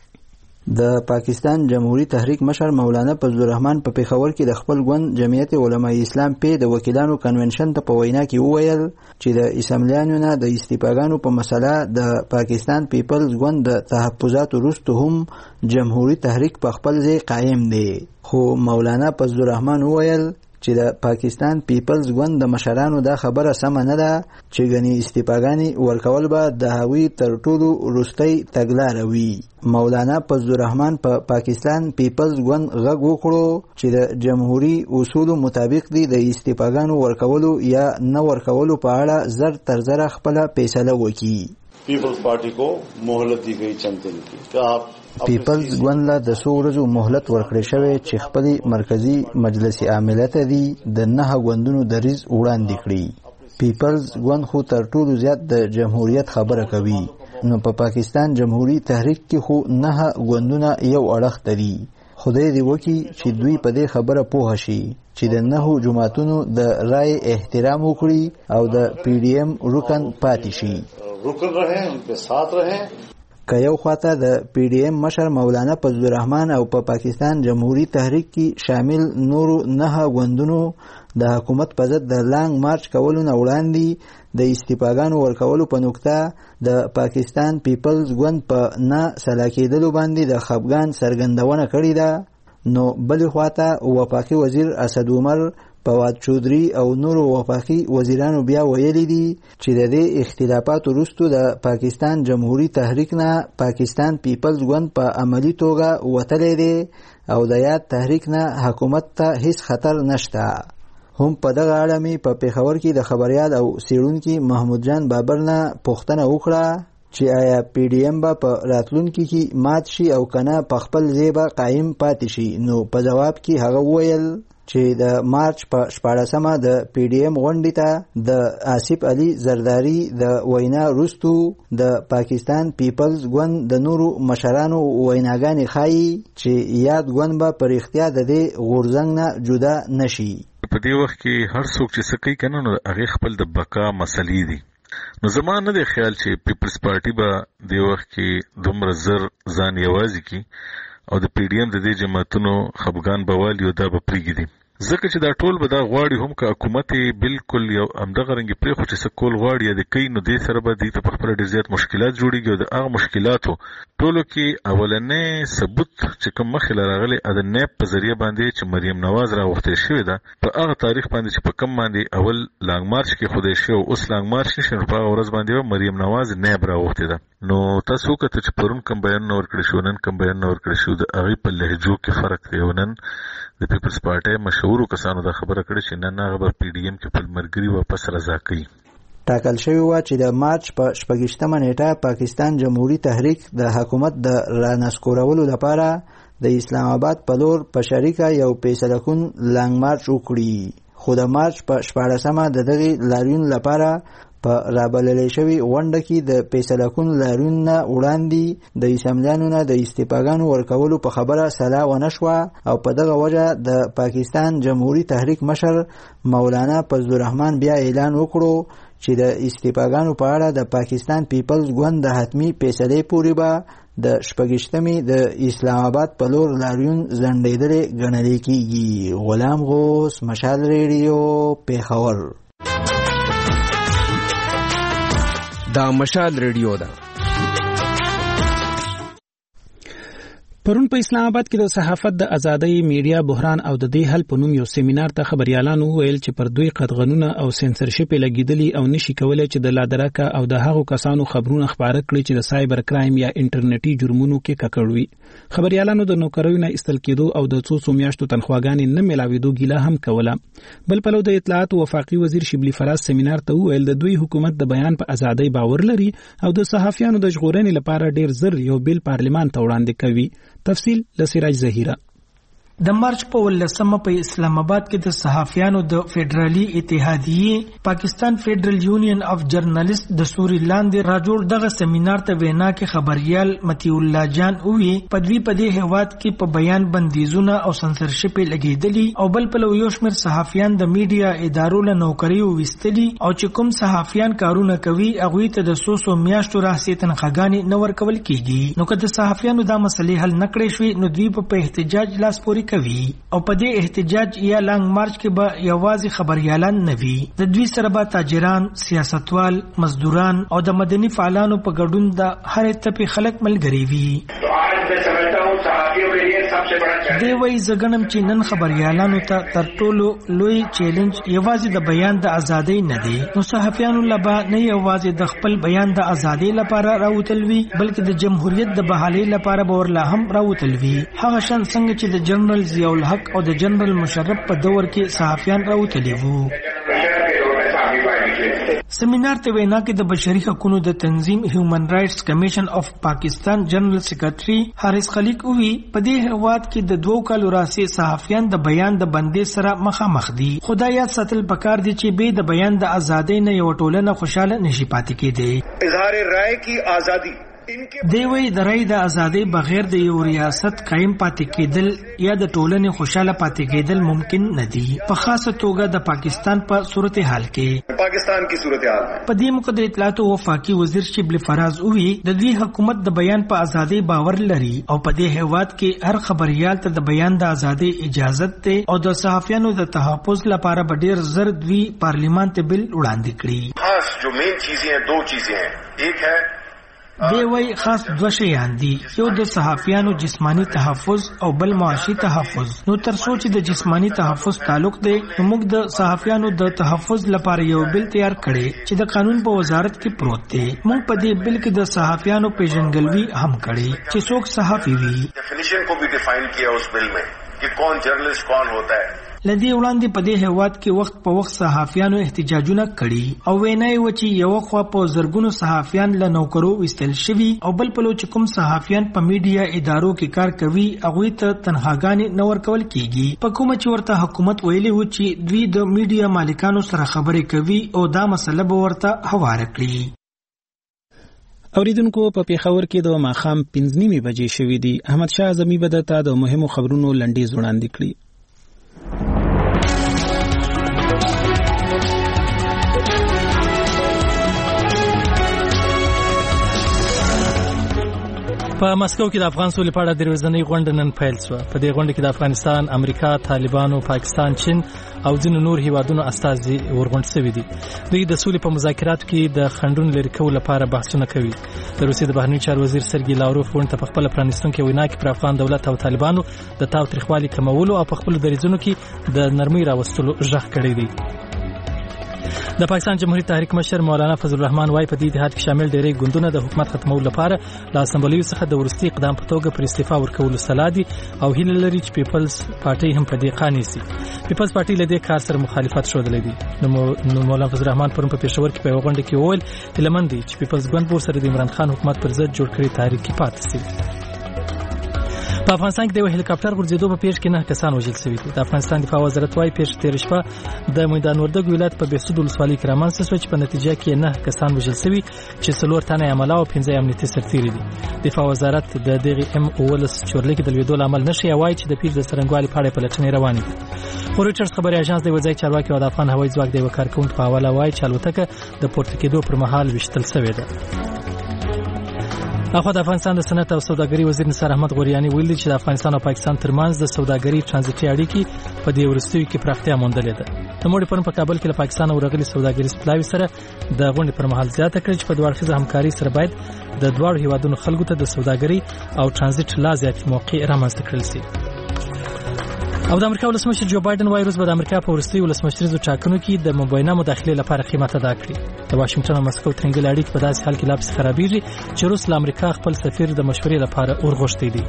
د پاکستان جمهوریت تحریک مشر مولانا فضل الرحمن په پیښور کې د خپل ګوند جمعیت علماء اسلام په د وکیلانو کنونشن ته په وینا کې وویل چې د اسمبلیانو نه د استفاګانو په مسله د پاکستان پیپلز ګوند د تحفظات وروسته هم جمهوریت تحریک په خپل ځای قائم دی. خو مولانا فضل الرحمن وویل چې د پاکستان پیپلز ګوند د مشرانو دا خبره سم نه ده چې غني استفاګانی ورکول به د هوی تر ټولو وروستۍ تګلارې وي. مولانا فضل الرحمن په پا پاکستان پیپلز ګوند غږ وکړو چې د جمهوریت اصولو مطابق دی د استفاګانو ورکولو یا نه ورکولو په اړه زر تر زر خپل فیصله وکړي. پیپلز پارٹی کو مهلت دی گئی چند دن کی کہ آپ پیپلز ګوند له د څو ورځو مهلت ورکړی شوی چې خپل مرکزی مجلس عامله ته دی د نه غوندونو دریز وړاندې کړي. پیپلز ګوند خو تر ټولو زیات د جمهوریت خبره کوي نو په پا پاکستان جمهوریت تحریک کې خو نه غوندونه یو اړخ دي. خدای دې وکړي چې دوی په دې خبره پوه شي چې د نه جماعتونو د رائے احترام وکړي او د پی ډی ایم رکن پاتې شي. رکن رہے ان کے ساتھ رہے. که یو خواته د پی ډی ایم مشر مولانا فضل الرحمن او په پا پاکستان جمهوریت تحریک کې شامل نورو نه غوندونو د حکومت په ضد د لانګ مارچ کولو نه وړاندې د استفاګانو ورکولو په نقطه د پاکستان پیپلز ګوند په نه سلا کېدلو باندې د خپګان څرګندونه کړې ده نو بل خواته وفاقي وزیر اسد عمر فواد چودري او نورو وفاقي وزیرانو بیا ویلي دي چې د دې اختلافات وروسته د پاکستان جمهوریت تحریک نه پاکستان پیپلز ګوند په عملی توګه وتلی دی او د یاد تحریک نه حکومت ته هیڅ خطر نشته. هم په دغه اړه مې په پیښور کې د خبريال او څېړونکي محمود جان بابر نه پوښتنه وکړه چې آیا پی ډی ایم به په راتلونکي کې مات شي او کنه په خپل ځای به قایم پاتې شي. نو په جواب کې هغه وویل چې د مارچ په شپاړسمه د پی ډی ایم غونډې ته د آصف علي زرداری د وینا وروستو د پاکستان پیپلز ګوند د نورو مشرانو ویناګانې ښایي چې یاد ګوند به په رښتیا د دې غورځنګ نه جدا نشي. په دې وخت کې هر څوک چې څه کوي کنه نو هغه خپل د بقا مسلې دي. نو زما نه دی خیال چې پیپلز پارټي به دې وخت کې دومره زر ځان یوازې کی او د پی ډی ایم د دې جماعتونو خپګان بوالي او دا به پریږدي. ځکه چې دا ټول به دا غواړي هم که حکومت بالکل یو همدغه رنګې پرېښو چې څه کول غواړي یا د کوي نو دې سره به دې ته په خپله ډېر زیات مشکلات جوړېږي او د هغه مشکلاتو ټولو کې اولنی ثبوت چې کوم مخکې له راغلی د نیب په ذریعه باندې چې مریم نواز راوښتې شوې ده په هغه تاریخ باندې چې په کم باندې اول لانګ مارچ کې ښودی شوی او اوس لانګ مارچ نشي نو په هغه ورځ باندې به مریم نواز نیب راوښتې ده. نو تاسو وکتل چې پرون کوم بیانونه ورکړي شو نن کوم بیانونه ورکړي شو د هغې په لهجو کې فرق دی او نن د پیپلز پارټۍ مشهورو کسانو دا خبره کړې چې نن هغه به پی ډي ایم کې خپل ملګري واپس رضا کوي. ټاکل شوی و چې د مارچ په شپږشتمه نیټه پاکستان جمهوریت تحریک د حکومت د رانسکورولو لپاره د اسلام آباد په لور په شریکه یو فیصله کن لانګ مارچ وکړي، خو د مارچ په شپاړسمه د دغې لاریون لپاره په رابللې شوې غونډه کې د فیصله کن لاریون نه وړاندې د اسمبلیانو نه د استعفاګانو ورکولو په خبره سلا ونه شوه او په دغه وجه د پاکستان جمهوریت تحریک مشر مولانا فضل الرحمن بیا اعلان وکړو چې د استعفاګانو په اړه د پاکستان پیپلز ګوند د حتمی فیصلې پورې به د شپږشتمې د اسلام آباد په لور لاریون ځنډېدلی ګڼلی کېږي. غلام غوث، مشال ریډیو، پیښور. دا مشال ریډیو ده. پرون په اسلام آباد کې د صحافت د ازادۍ، میډیا بحران او د دې حل په نوم یو سیمینار ته خبريالانو ویل چې پر دوی قطغنونه او سنسرشپ لګیدلی او نشي کولای چې د لادرکه او د هغو کسانو خبرونه خبره کړي چې د سایبر کرایم یا انټرنیټي جرمونو کې ککړوي. خبريالانو د نوکریو نه استل کېدو او د څو څو میاشتو تنخواګانې نه ملاوېدو ګیله هم کوله. بل پلو د اطلاعات او وفاقي وزیر شبلی فراز سیمینار ته ویل د دوی حکومت د بیان په ازادۍ باور لري او د صحافیانو د ژغورنې لپاره ډیر زر یو بیل پارلمان ته وړاندې کوي. تفصیل لسراج زهیره. د مارچ په ولسمه په اسلام آباد کې د صحافیانو د فدرالي اتحادیې پاکستان فدرال یونین اف جرنالست د سوري لاندې راجوړ دغه سیمینار ته وینا کې خبريال متی الله جان اوی پدوی په دې هواد کې په بیان بندیزونه او سنسرشپ لګیدلی او بل په یو شمېر صحافیان د میډیا ادارو له نوکری وستلی او چې کوم صحافیان کارونه کوي هغه ته د سوسو میاشتو راځي تنخواګانی نه ورکول کیږي. نو که د صحافیانو دا مسلې حل نکړې شوې نو دوی په احتجاج لاس پوري کوي او په دې احتجاج یا لانګ مارچ کې به یوازې خبريالان نه وي، د دوی سره به تاجران، سیاستوال، مزدوران او د مدني فعالانو په ګډون د هر ټپي خلک ملګري وي. دی وایي زګنم چې نن خبريالانو ته تر ټولو لوی چیلنج یوازې د بیان د ازادۍ نه دی، نو صحافیانو لبا نه یوازې د خپل بیان د ازادۍ لپاره راوتل وي بلکې د جمهوریت د بحالۍ لپاره به ورلا هم راوتل وي. هغه شان څنګه چې د جنرال ضیاء الحق او د جنرال مشرف په دور کې صحافیان راوتلي وو. سیمینار ته وینا کې د بشري حقوقو د تنظیم هیومن رائټس کمیشن اف پاکستان جنرال سیکریټري حارث خلیق وی په دې هواد کې د دوه کالو راسي صحافیان د بیان د بندې سره مخامخ دي. خدای یاد ساتل پکار دي چې به د بیان د ازادۍ نه یو ټولنه خوشاله نشي پاتې کېدی. اظهار رائے کی آزادی دی وی د رای د ازادۍ بغیر د یو ریاست قائم پاتې کېدل یا د ټولنې خوشاله پاتې کېدل ممکن نه دي، په خاصه توګه د پاکستان په صورتحال کې. پاکستان کی صورتحال په دې موقع د اطلاعات او وفاقي وزیر شبلی فراز اوی د دوی حکومت د بیان په ازادۍ باور لري او په دې هواد کې هر خبريال ته د بیان د ازادۍ اجازه ده او د صحافیانو د تحفظ لپاره به ډیر زر دوی پارلیمان ته بل وړاندې کړي. خاص جو مین چیزیں ہیں دو چیزیں ہیں، ایک ہے دی وی خاص دو شیان دي، یو د صحافیانو جسمانی تحفظ او بل معاشي تحفظ. نو تر څو چې د جسمانی تحفظ تعلق دی نو موږ د صحافیانو د تحفظ لپاره یو بل تیار کړي چې د قانون په وزارت کې پروت دی. موږ په دې بل کې د صحافیانو پیژنګلوي هم کړي چې څوک صحافي وي. ډیفینیشن کو بھی ډیفاین کیا اس بل میں کہ کون جرنلسٹ کون ہوتا ہے. لدی وړاندې په دې هیواد کې وخت په وخت صحافیانو احتجاجونه کړي او وینای و چې یو خوا په زرګونو صحافیان له نوکرو وستل شوي او بل په لور کوم صحافیان په میډیا ادارو کې کار کوي هغه ته تنخواګانې نور کول کیږي په کومه چې ورته حکومت ویلي و چې دوی د میډیا مالکانو سره خبرې کوي او دا مسله به ورته هواره کړي. اوریدونکو په پیښور کې د ماخام پنځه نیمې بجې شوې دي. احمد شاه اعظمي به درته د مهمو خبرونو لنډیز وړاندې کړي. په مسکو کې د افغان سولې په اړه د ورځنۍ غونډه نن پیل شوه. په دې غونډه کې د افغانستان، امریکا، طالبانو، پاکستان، چین او ځینو نور هیوادونو استازي ورغونډ شوي دي. دوی د سولې په مذاکراتو کې د خنډونو لرې کولو لپاره بحثونه کوي. د روسیې د بهرنیو چارو وزیر سرګي لاوروف غونډه په خپل پرانیستونکي وینا کې پر افغان دولت او طالبانو د تاوتریخوالي کمولو او په خپل دریځونو کې د نرمۍ راوستلو ژغ کړی دی. د پاکستان جمهوریت تحریک مشر مولانا فضل الرحمن وايي په دې اتحاد کې شامل ډېری ګوندونه د حکومت ختمولو لپاره له اسمبلی څخه د ورستي اقدام په توګه پر استعفا ورکولو سلا دي او هیله لري چې پیپلز پارټي هم په دې قانع شي. پیپلز پارټي له دې کار سره مخالفت ښودلی دی. نو مولانا فضل الرحمن پرون په پېښور کې په یوه غونډه کې وویل هیله مند دي چې پیپلز ګوند به ورسره د عمران خان حکومت پر ضد جوړ کړي تحریک کې پاتې شي. په افغانستان کې د هلیکاپټر غورځېدو په پیښ کې نه کسان وژل شوي دي. د افغانستان دفاع وزارت وايي پیښه تېره شپه د میدان وردګ ولایت په بهسود ولسوالۍ کې رامنځته شوه چې په نتیجه کې نه کسان وژل شوي چې څلور تنه یې عمله او پنځه امنیتي سرتیري دي. دفاع وزارت د دغې ام اولس چورلۍ کې د لوېدو له امله نښې وایي چې د پیښې د څرنګوالي په اړه پلټنې روانې دي. خو رویټرز خبري اژانس د یوه ځای چارواکي او د افغان هوایي ځواک د یوه کارکوونکي په حواله وایي چې الوتکه د پورته کېدو پر مهال ویشتل شوې ده. اخوا د افغانستان د صنعت او سوداګرۍ وزیر نثار احمد غوریاني ویلي چې د افغانستان او پاکستان ترمنځ د سوداګرۍ ترانزیتي اړیکې په دې وروستیو کې پراختیا موندلې ده. د موډي پرون په کابل کې له پاکستان او راغلي سوداګریز پلاوي سره د غونډې پر مهال زیاته کړې چې په دوه اړخیزه همکارۍ سره باید د دواړو هیوادونو خلکو ته د سوداګرۍ او ترانزیت لا زیات موقع رامنځته کړل شي. او د امریکا ولسمشر جو بایدن وايي روس به د امریکا په وروستي ولسمشریزو ټاکنو کې د مبینه مداخلې لپاره قیمت ادا کړي. د واشنگټن او مسکو ترنګل اړیکې په داسې حال کې لا پسې خرابېږي چې روس له امریکا خپل سفیر د مشورې لپاره ورغوښتی دی.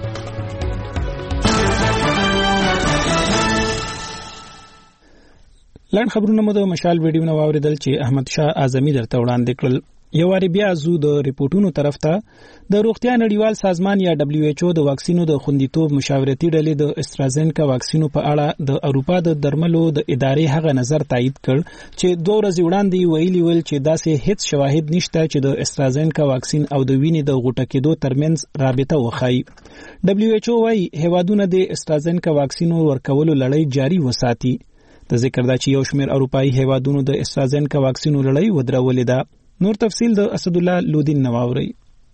لنډ خبرونه مو د مشال ویډیو نو واوریدل چې احمد شاه اعظمي درته وړاندې کړل. یو واری بیا زو د ریپورتونو طرف ته د روغتیا نړیوال سازمان یا دبليو ایچ او د واکسینو د خوندیتوب مشاورتي ډلې د استرازینکا واکسینو په اړه د اروپا د درملو د ادارې هغه نظر تایید کړ چې دوه ورځې وړاندې ویلي ول چې داسې هیڅ شواهد نشته چې د استرازینکا واکسین او د وینې د غوټه کېدو ترمنځ رابطه وښایي. دبليو ایچ او وايي هیوادونه د استرازینکا واکسینو ورکولو لړۍ جاري وساتي. د ذکر دا چې یو شمېر اروپایي هیوادونو د استرازینکا واکسینو لړۍ ودرولې ده. نور تفصیل د اسد الله لودین نواوري.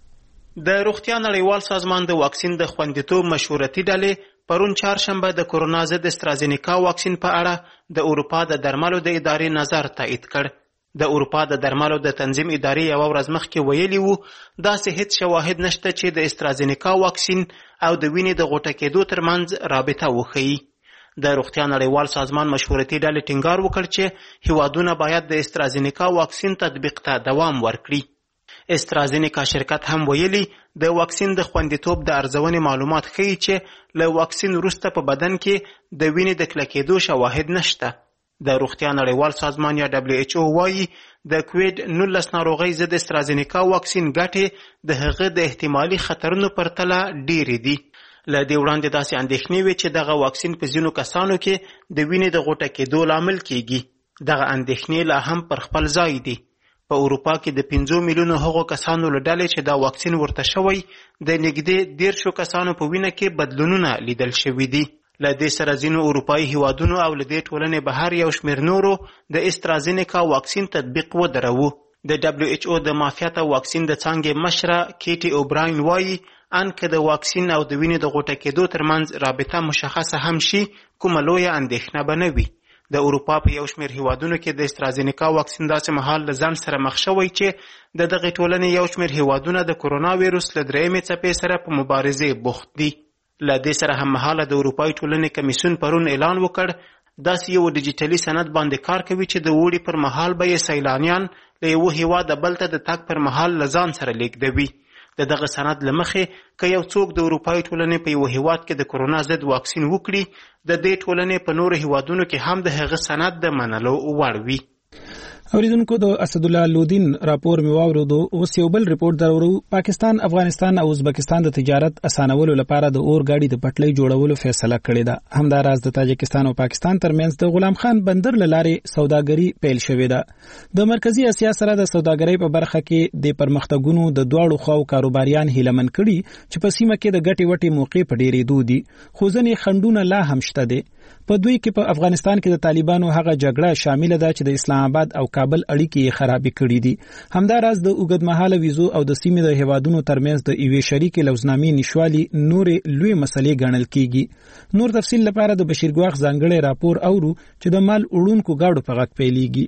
د روغتیا نړیوال سازمان د واکسین د خوندیتوب مشورتي ډلې پرون چهارشنبه د کورونا ضد استرازینیکا واکسین په اړه د اروپا د درملو د ادارې نظر تایید کړ. د اروپا د درملو د تنظیم ادارې یو ورځ مخکې ویلي وو داسې هیڅ شواهد نشته چې د استرازینیکا واکسین او د وینې د غوټه کېدو ترمنځ رابطه وښیي. د روغتیا نړیوال سازمان مشورتي ډلې ټینګار وکړ چې هیوادونه باید د استرازینیکا واکسین تطبیق ته دوام ورکړي. استرازینیکا شرکت هم ویلي د واکسین د خوندیتوب د ارزونې معلومات ښیي چې له واکسین وروسته په بدن کې د وینې د کلکېدو شواهد نشته. د روغتیا نړیوال سازمان یا دبليو ایچ او وايي د کووید نولس ناروغۍ ضد استرازینیکا واکسین ګټې د هغه د احتمالي خطرونو پرتله ډېرې دي. له دې وړاندې داسې اندېښنې وې چې دغه واکسین په ځینو کسانو کې د وینې د غوټه کېدو لامل کیږي. دغه اندېښنې لا هم پر خپل ځای دي. په اروپا کې د پنځو میلیونو هغو کسانو له ډلې چې دا واکسین ورته شوی د نږدې دیرشو کسانو په وینه کې بدلونونه لیدل شوي دي. له دې سره ځینو اروپایي هیوادونو او له دې ټولنې بهر یو شمېر نورو د استرازینیکا واکسین تطبیق ودروه. د دبليو ایچ او د معافیت او واکسین د څانګې مشره کیټي اوبراین وایي ان که د واکسین او د وینې د غوټه کېدو ترمنځ رابطه مشخصه هم شي کومه لویه اندېښنه به نه وي. د اروپا په یو شمېر هیوادونو کې د استرازینیکا واکسین داسې مهال له ځنډ سره مخ شوی چې د دغې ټولنې یو شمېر هیوادونه د کورونا ویروس له درېیمې څپې سره په مبارزې بوخت دي. له دې سره هم مهاله د اروپایي ټولنې کمیسیون پرون اعلان وکړ داسې یو ډیجیټلي سند باندې کار کوي چې د اوړي پر مهال به یې سیلانیان له یوه هیواده بل ته د تګ پر مهال له ځان سره لیږدوي. د دغه سند له مخې که یو څوک د اروپایي ټولنې په یو هیواد کې د کرونا ضد واکسین وکړي د دې ټولنې په نورو هیوادونو کې هم د هغه سند د منلو وړ وي. اوریدونکو د اسدالله لودین راپور می واورو. اوس یو بل ریپورت درورو. پاکستان، افغانستان او ازبکستان د تجارت اسانولو لپاره د اور گاډي د پټلۍ جوړولو فیصله کړې ده. همداراز د تاجکستان او پاکستان ترمنځ د غلام خان بندر لارې سوداګري پیل شوې ده. د مرکزی اسیا سره د سوداګرۍ په برخه کې د پرمختګونو د دواړو خواو کاروباریان هیلمن کړي چې په سیمه کې د ګټي وټي موقع په ډېرې دودي خو ځنې خندونه لا هم شته دي. په دوی کې په افغانستان کې د طالبانو هغه جګړه شامل ده چې د اسلام آباد او کابل اړیکې خرابې کړې دي. همداراز د اوږدمهاله ویزو او د سیمې د هیوادونو ترمنځ د یوې شریکې لوزنامې نشوالي نورې لوی مسلې ګڼل کیږي. نور تفصیل لپاره د بشیر ګواخ ځانګړی راپور اورو چې د مال وړونکو گاډو په غږ پیلېږي.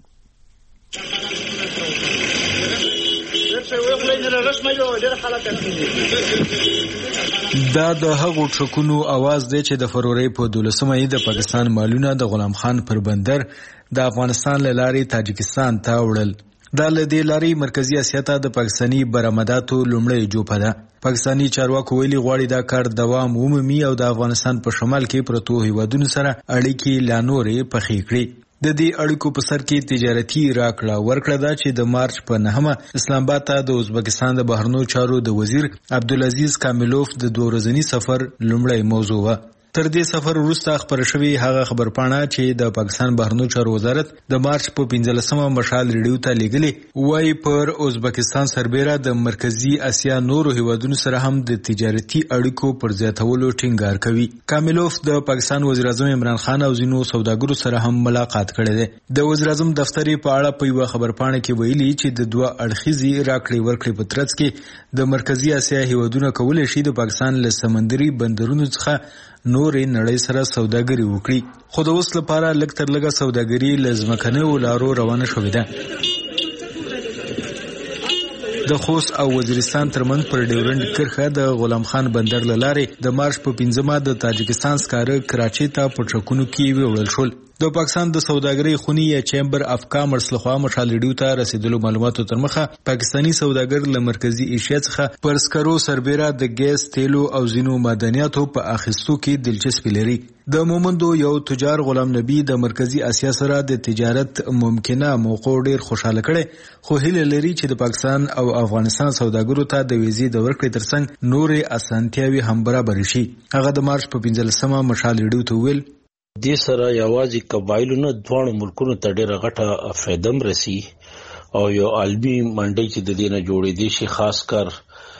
دا د هغو ټرکونو आवाज دی چې د فروری په دولسمه یې د پاکستان مالونه د غلام خان پر بندر د افغانستان له لارې تاجکستان ته وړل. دا له دې لارې مرکزی اسیا ته د پاکستاني برآمداتو لومړی جوپه ده. پاکستاني چارواکو ویلي غواړي دا کار دوام ومومي او د افغانستان په شمال کې پرتو هیوادونو سره اړیکې لا نورې پخې کړي. د دې اړیکو په سر کې تجارتي راکړه ورکړه ده چې د مارچ په نهمه اسلام آباد ته د ازبکستان د بهرنیو چارو د وزیر عبدالعزیز کاملوف د دوه ورځني سفر لومړی موضوع و. تر دې سفر وروسته خبر شوی هغه خبرپاڼه چې د پاکستان بهرنیو چارو وزارت د مارچ په پنځلسمه مشال ریډیو ته لیږلې وایي پر ازبکستان سربېره د مرکزی اسیا نورو هیوادونو سره هم د تجارتي اړیکو پر زیاتولو ټینګار کوي. کاملوف د پاکستان وزیر اعظم عمران خان او ځینو سوداګرو سره هم ملاقات کړی دی. د وزیر اعظم دفتر په اړه په یو خبرپاڼه کې ویلي چې د دوه اړخیزي راکړې ورکړې په ترڅ کې د مرکزی اسیا هیوادونو کولای شي د پاکستان له سمندري بندرونو څخه نورې نړۍ سره سوداګري وکړي. خو د اوس لپاره لږ تر لږه سوداګري له ځمکنیو لارو روانه شوې ده. د خوست او وزیرستان ترمنځ پر ډیورنډ کرښه د غلام خان بندر له لارې د مارچ په پنځمه د تاجکستان سکاره کراچۍ ته په ټرکونو کې وړل شول. د پاکستان د سوداګرۍ خونی یا چیمبر اف کامرس لخوا مشال ریډیو ته رسیدلو معلوماتو تر مخه پاکستانی سوداګر له مرکزی ایشیا څخه پر سکرو سربېره د ګیس، تیلو او ځینو معدنیاتو په اخیستو کې دلچسپي لري. د مومندو یو تجار غلام نبی د مرکزی اسیا سره د تجارت ممکنه موقع ډیر خوشاله کړي خو هیله لري چې د پاکستان او افغانستان سوداګرو ته د ویزې د ورکړې ترڅنګ نورې اسانتیاوي هم برابر شي. هغه د مارچ په پنځلسمه مشال ریډیو ته ویل دې سره یوازې قبایلو نه دواړو ملکونو ته ډېره غټه فایده هم رسي او یو عالمي منډۍ چې د دې نه جوړېدی شي. خاص کر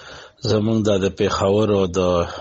زمونږ د پیښور او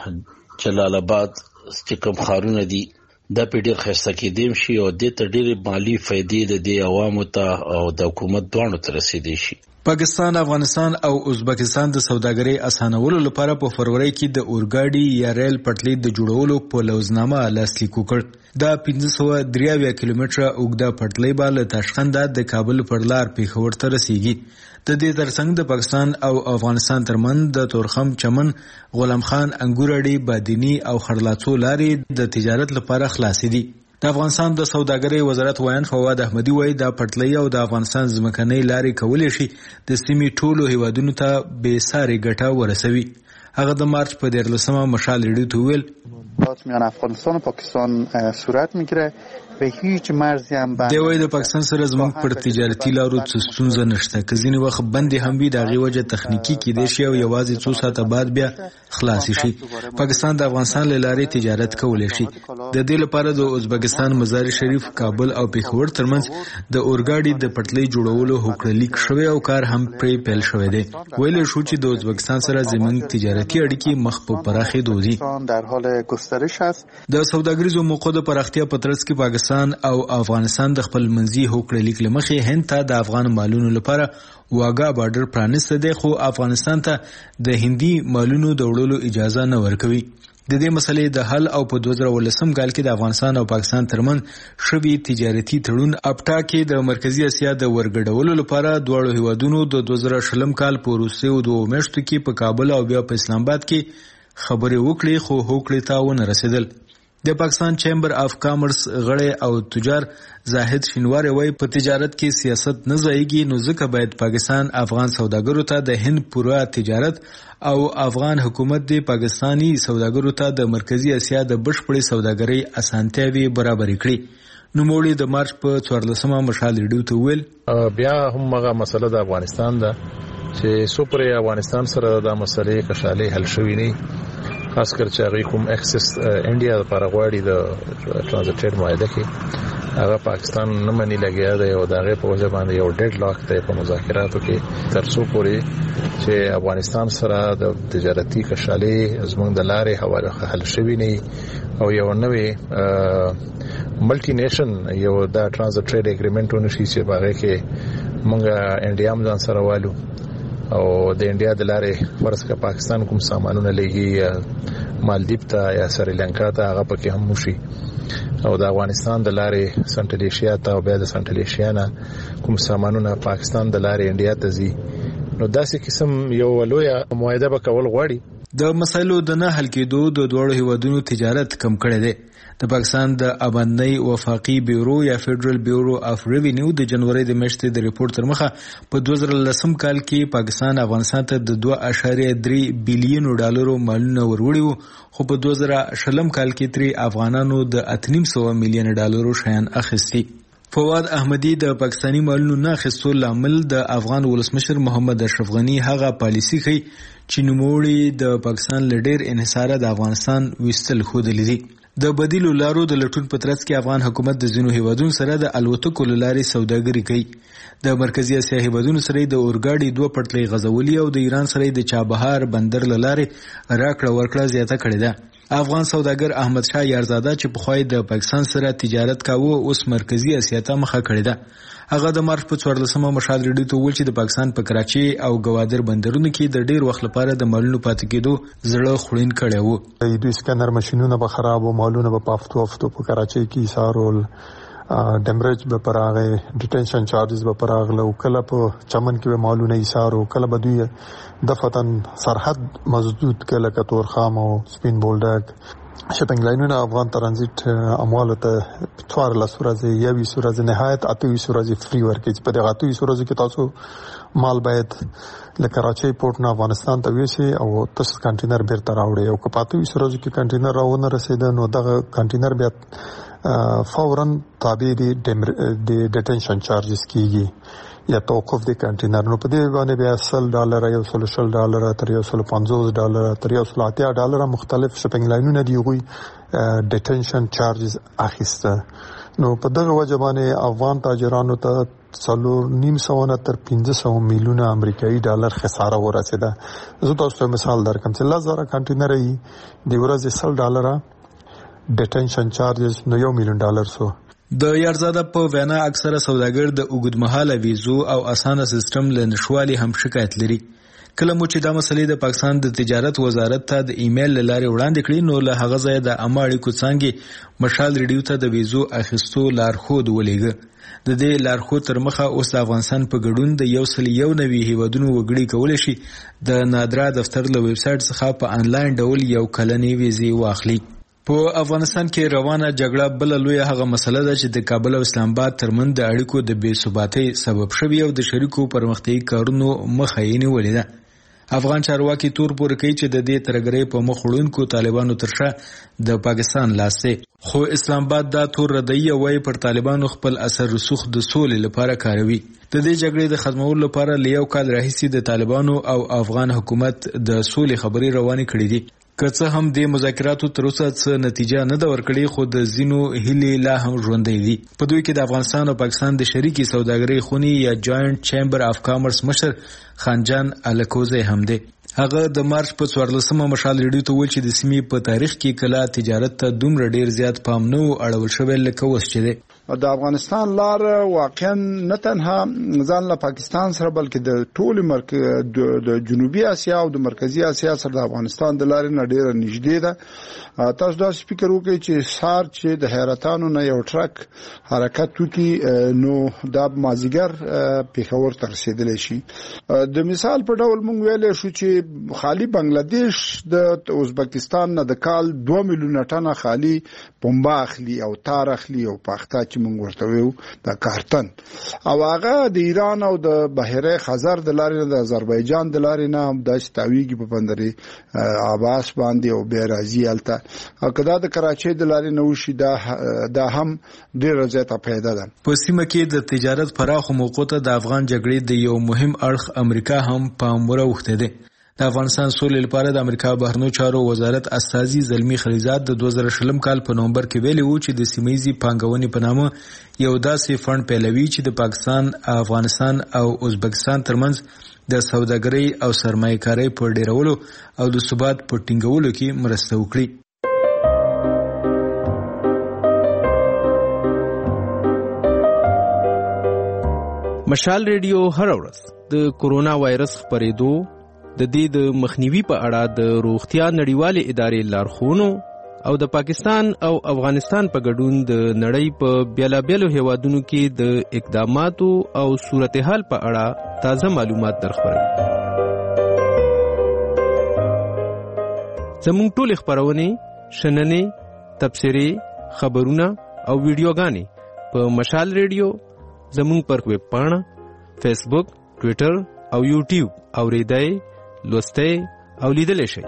د جلال آباد چې کوم ښارونه دي دا په ډېر ښایسته کېدی شي او دې ته ډېرې مالي فایدې د دې عوامو ته او د حکومت دواړو ته رسېدی شي. پاکستان، افغانستان او ازبکستان د سوداګرۍ اسانولو لپاره په فروری کې د اورګاډي یا ریل پټلۍ د جوړولو په لوزنامه لاسلیک وکړ. دا پنځه سوه درې اویا کیلومتره اوږده پټلۍ به له تاشقنده د کابل پر لار پیښور ته رسیږي. د دې ترڅنګ د پاکستان او افغانستان ترمنځ د تورخم، چمن، غلام خان، انګوراډي، بادینی او خړلاڅو لارې د تجارت لپاره خلاصې دي. د افغانستان د سوداګرۍ وزارت وایان فواد احمدي وایي دا پټلۍ او د افغانستان ځمکنۍ لارې کولی شي د سیمې ټولو هیوادونو ته بې ساري ګټه ورسوي. هغه د مارچ په دیارلسمه مشال ریډیو ته وویل میان افغانستان و پاکستان صورت میگیره و هیچ مرزی هم بند. دی وایي د پاکستان سره زموږ پر تجارتي لارو څه ستونزه نشته. که ځینې وخت بندې هم وي د هغې وجه تخنیکي کیدی شي او یوازې څو ساعته بعد بیا خلاصې شي. پاکستان د افغانستان له لارې تجارت کولی شي. د دې لپاره د ازبکستان مزار شریف، کابل او پیښور ترمنځ د اورګاډي د پټلۍ جوړولو هوکړه لیک شوی او کار هم پرې پیل شوی دی. ویلی شو چې د ازبکستان سره زموږ تجارتي اړیکې مخ په پراخېدو دي. د سوداګریزو موقعو د پراختیا په ترڅ کې پاکستان او افغانستان د خپل منځي هوکړې لیک له مخې هند ته د افغان مالونو لپاره واګه بارډر پرانیسته دی خو افغانستان ته د هندي مالونو د وړلو اجازه نه ورکوي. د دې مسلې د حل او په دوه زره ولسم کال کې د افغانستان او پاکستان ترمنځ شوي تجارتي تړون اپټا کې د مرکزی اسیا د ورګډولو لپاره دواړو هیوادونو د دوه زره شلم کال په وروستیو دوو میاشتو کې په کابل او بیا په اسلام آباد کې خبرې وکړې خو هوکړې ته ونه رسېدل. د پاکستان چیمبر اف کامرس غړی او تجار زاهد شینواری وایي په تجارت کې سیاست نه ځایږي، نو ځکه باید پاکستان افغان سوداګرو ته د هند پوره تجارت او افغان حکومت د پاکستانی سوداګرو ته د مرکزی اسیا د بشپړې سوداګرۍ اسانتیاوي برابر کړي. نوموړي د مارچ په څوارلسمه مشال ریډیو ته ویل بیا هم هغه مسله د افغانستان ده چې سوپر افغانستان سره د مسلې کشالې حل شوی نه، خاص کر چې هغه کوم اکسس انډیا لپاره غواړي د ترانزیټ معاهده کې هغه پاکستان نه مني لګیا دی او دغه په وجه باندې یو ډیډ لاک دی په مذاکراتو کې تر څو پورې چې افغانستان سره د تجارتي کشالې زموږ د لارې حواله حل شوی نه او یو نوې ملټي نیشن یو د ترانزیټ ټریډ اګریمنټ ونشي چې باغې کې مونږه انډیا هم ځان سره والو او د انډیا د لارې فرض کا پاکستان کوم سامانونه لګي مالدیپ ته یا سریلانکا ته هغه پکې هم وشي او د افغانستان د لارې سنټرل ایشیا ته او بیا د سنټرل ایشیا نه کوم سامانونه پاکستان د لارې انډیا ته ځي، نو داسې قسم یو لوی معاهده به کول غواړي. د مسایلو د نه حل کېدو د دوړو هیوادونو تجارت کم کړی دی. د پاکستان د ابندۍ وفاقي بیورو یا فدرال بیورو اف ریوینیو د جنوري د میاشتې د ریپورت تر مخه په دوه زره لسم کال کې پاکستان افغانستان ته د دوه اعشاریه درې بلیون ډالرو مالونه وروړي وو، خو په دوه زره شلم کال کې ترې افغانانو د اتنیم سوه میلیون ډالرو شیان اخیستي. فواد احمدی د پاکستانی مالونو نه اخیستو لامل د افغان ولسمشر محمد اشرف غنی هغه پالیسی کوي چې نوموړي د پاکستان له ډېر انحصاره د افغانستان ویستل ښودلي دي. د بدیلو لارو د لټون په ترڅ کې افغان حکومت د ځینو هیوادونو سره د الوتکو له لارې سوداګري کوي. د مرکزی اسیا هیوادونو سره د اورګاډي دوه پټلۍ غځولي او د ایران سره د چابهار بندر له لارې راکړه ورکړه زیاته کړې ده. افغان سوداګر احمد شاه یارزاده چې پخوای د پاکستان سره تجارت کاوه اوس مرکزی اسیا ته مخه کړې ده. هغه د مارچ په څوارلسمه مشال ریډیو ته ویل چې د پاکستان په کراچي او ګوادر بندرونو کې د ډیر وخت لپاره د مالونو پاتې کېدو زړه خوړین کړی وو. دوی سکینر ماشینونه به خراب او مالونه به پافتو افتو په کراچي کې سارول ډیمریج به پراغه ډیټنشن چارجز به پراغله او کله په چمن کې به مالونه ایثارو کله به دوی دفتن سرحد مسدود کله کتور خام او سپین بولډک شپنګ لاینونه افغان ترانزیت اموال ته څوار لا سورازه یوي سورازه نهایت اته وی سورازه فری ورکې په دغه اته وی سورازه کې تاسو مال باید له کراچي پورت نه افغانستان ته ویسي او تاسو کنټینر بیرته راوړي او کپاتو وی سورازه کې کنټینر راونه رسیدل نو دغه کنټینر بیا فورا تابع دي د ډیټنشن چارجز کیږي یا توقف د کنټینر نو په دې باندې بیا سل ډالر یو سل شل ډالر تر یو سل پنځوس ډالر تر یو سل اتیا ډالر مختلف شپنګ لاینونه دی غوي ډیټنشن چارجز اخیسته. نو په دغه وجه باندې افغان تاجرانو ته څلور نیم سوه تر پنځه سوه میلیونه امریکایي ډالر خساره ورسېده. زه تاسو ته مثال درکم چې لس زره کنټینر یې د ورځې سل ډالر ډیټنشن چارجز نو یو میلیون ډالر سو. د یارزاده په وینا اکثره سوداګر د اوږدمهاله ویزو او اسانه سیستم له نشوالي هم شکایت لري. کله مو چې دا مسلې د پاکستان د تجارت وزارت ته د ایمیل لارې وړاندې کړې نو له هغه ځای د عامه اړیکو څانګې مشال ریډیو ته د ویزو اخیستو لارښود ولېږه. د دې لارښود تر مخه اوس د افغانستان په ګډون د یو سل یو نوي هیوادونو وګړي کولی شي د نادرا دفتر له ویب سایټ څخه په انلاین ډول یو کلنې ویزې واخلي. په افغانستان کې روانه جګړه بل لوی هغه مسله ده چې د کابل او اسلام آباد ترمنځ د اړیکو د بې ثباتۍ سبب شوی او د شریکو پرمختیایي کارونو مخه یې نیولې ده. افغان چارواکي تور پورې کوي چې د دې ترګرۍ په مخ وړونکو طالبانو تر شا د پاکستان لاس دی، خو اسلام آباد دا تور ردیه وایي پر طالبانو خپل اثر رسوخ د سولې لپاره کاروي. د دې جګړې د ختمولو لپاره له یو کال راهیسې د طالبانو او افغان حکومت د سولې خبرې روانې کړې دي. که څه هم د مذاکراتو تر اوسه څه نتیجه نه ده ورکړې خو د ځینو هیلې لا هم ژوندۍ دي. په دوی کې د افغانستان او پاکستان د شریکي سوداګرۍ خونې یا جاینټ چیمبر اف کامرس مشر خانجان الکوزی هم دی. هغه د مارچ په څوارلسمه مشال ریډیو ته ویل چې د سیمې په تاریخ کې کله تجارت ته دومره ډیر زیات پام نه و اړول شوی لکه اوس چې دی. د افغانستان لار واقعا نه تنها ځان له پاکستان سره بلکې د ټول مرکز د جنوبي اسیا او د مرکزی اسیا سره د افغانستان د لارې نه ډیره نږدې ده. تاسو دا فکر وکړئ چې سار چې د حیرتانو نه یو ټرک حرکت وکړي نو دا مازیګر پیښور ته رسیدلی شي. د مثال په ډول موږ ویلی شو چې خالي بنگلاديش د ازبکستان نه د کال دوه میلیونه ټنه خالي پنبه اخلي او تار اخلي او پاخته چې موږ ورته ویو د کارتن، او هغه د ایران او د بحیره خزر د لارې نه د آذربایجان د لارې نه هم داسې تاویږي په بندر عباس باندې او بیا راځي هلته، او که دا د کراچۍ د لارې نه وشي دا دا هم ډېره زیاته پیدا ده. په سیمه کې د تجارت پراخو موقعو ته د افغان جګړې د یو مهم اړخ امریکا هم پام وراوښتی دی. د افغانستان سولې لپاره د امریکا بهرنیو چارو وزارت استازي زلمی خلیزاد د دوه زره شلم کال په نومبر کې ویلي وو چې د سیمایي پانګونې په نامه یو داسې فند پیلوي چې د پاکستان، افغانستان او ازبکستان ترمنځ د سوداګرۍ او سرمایه‌کارۍ په ډیرولو او د ثبات په ټینګولو کې مرسته وکړي. مشال ریډیو هر ورځ د کورونا وایرس خپرېدو د دې د مخنیوي په اړه د روغتیا نړیوالې ادارې لارښوونو او د پاکستان او افغانستان په ګډون د نړۍ په بیلابیلو هیوادونو کې د اقداماتو او صورتحال په اړه تازه معلومات درخبروي. زموږ ټولې خپرونې، شننې، تبصرې، خبرونه او ویډیوګانې په مشال ریډیو زموږ پر ویب پاڼه، فیسبوک، ټویټر او یوټیوب اوریدای، لوستای او لیدلی شئ.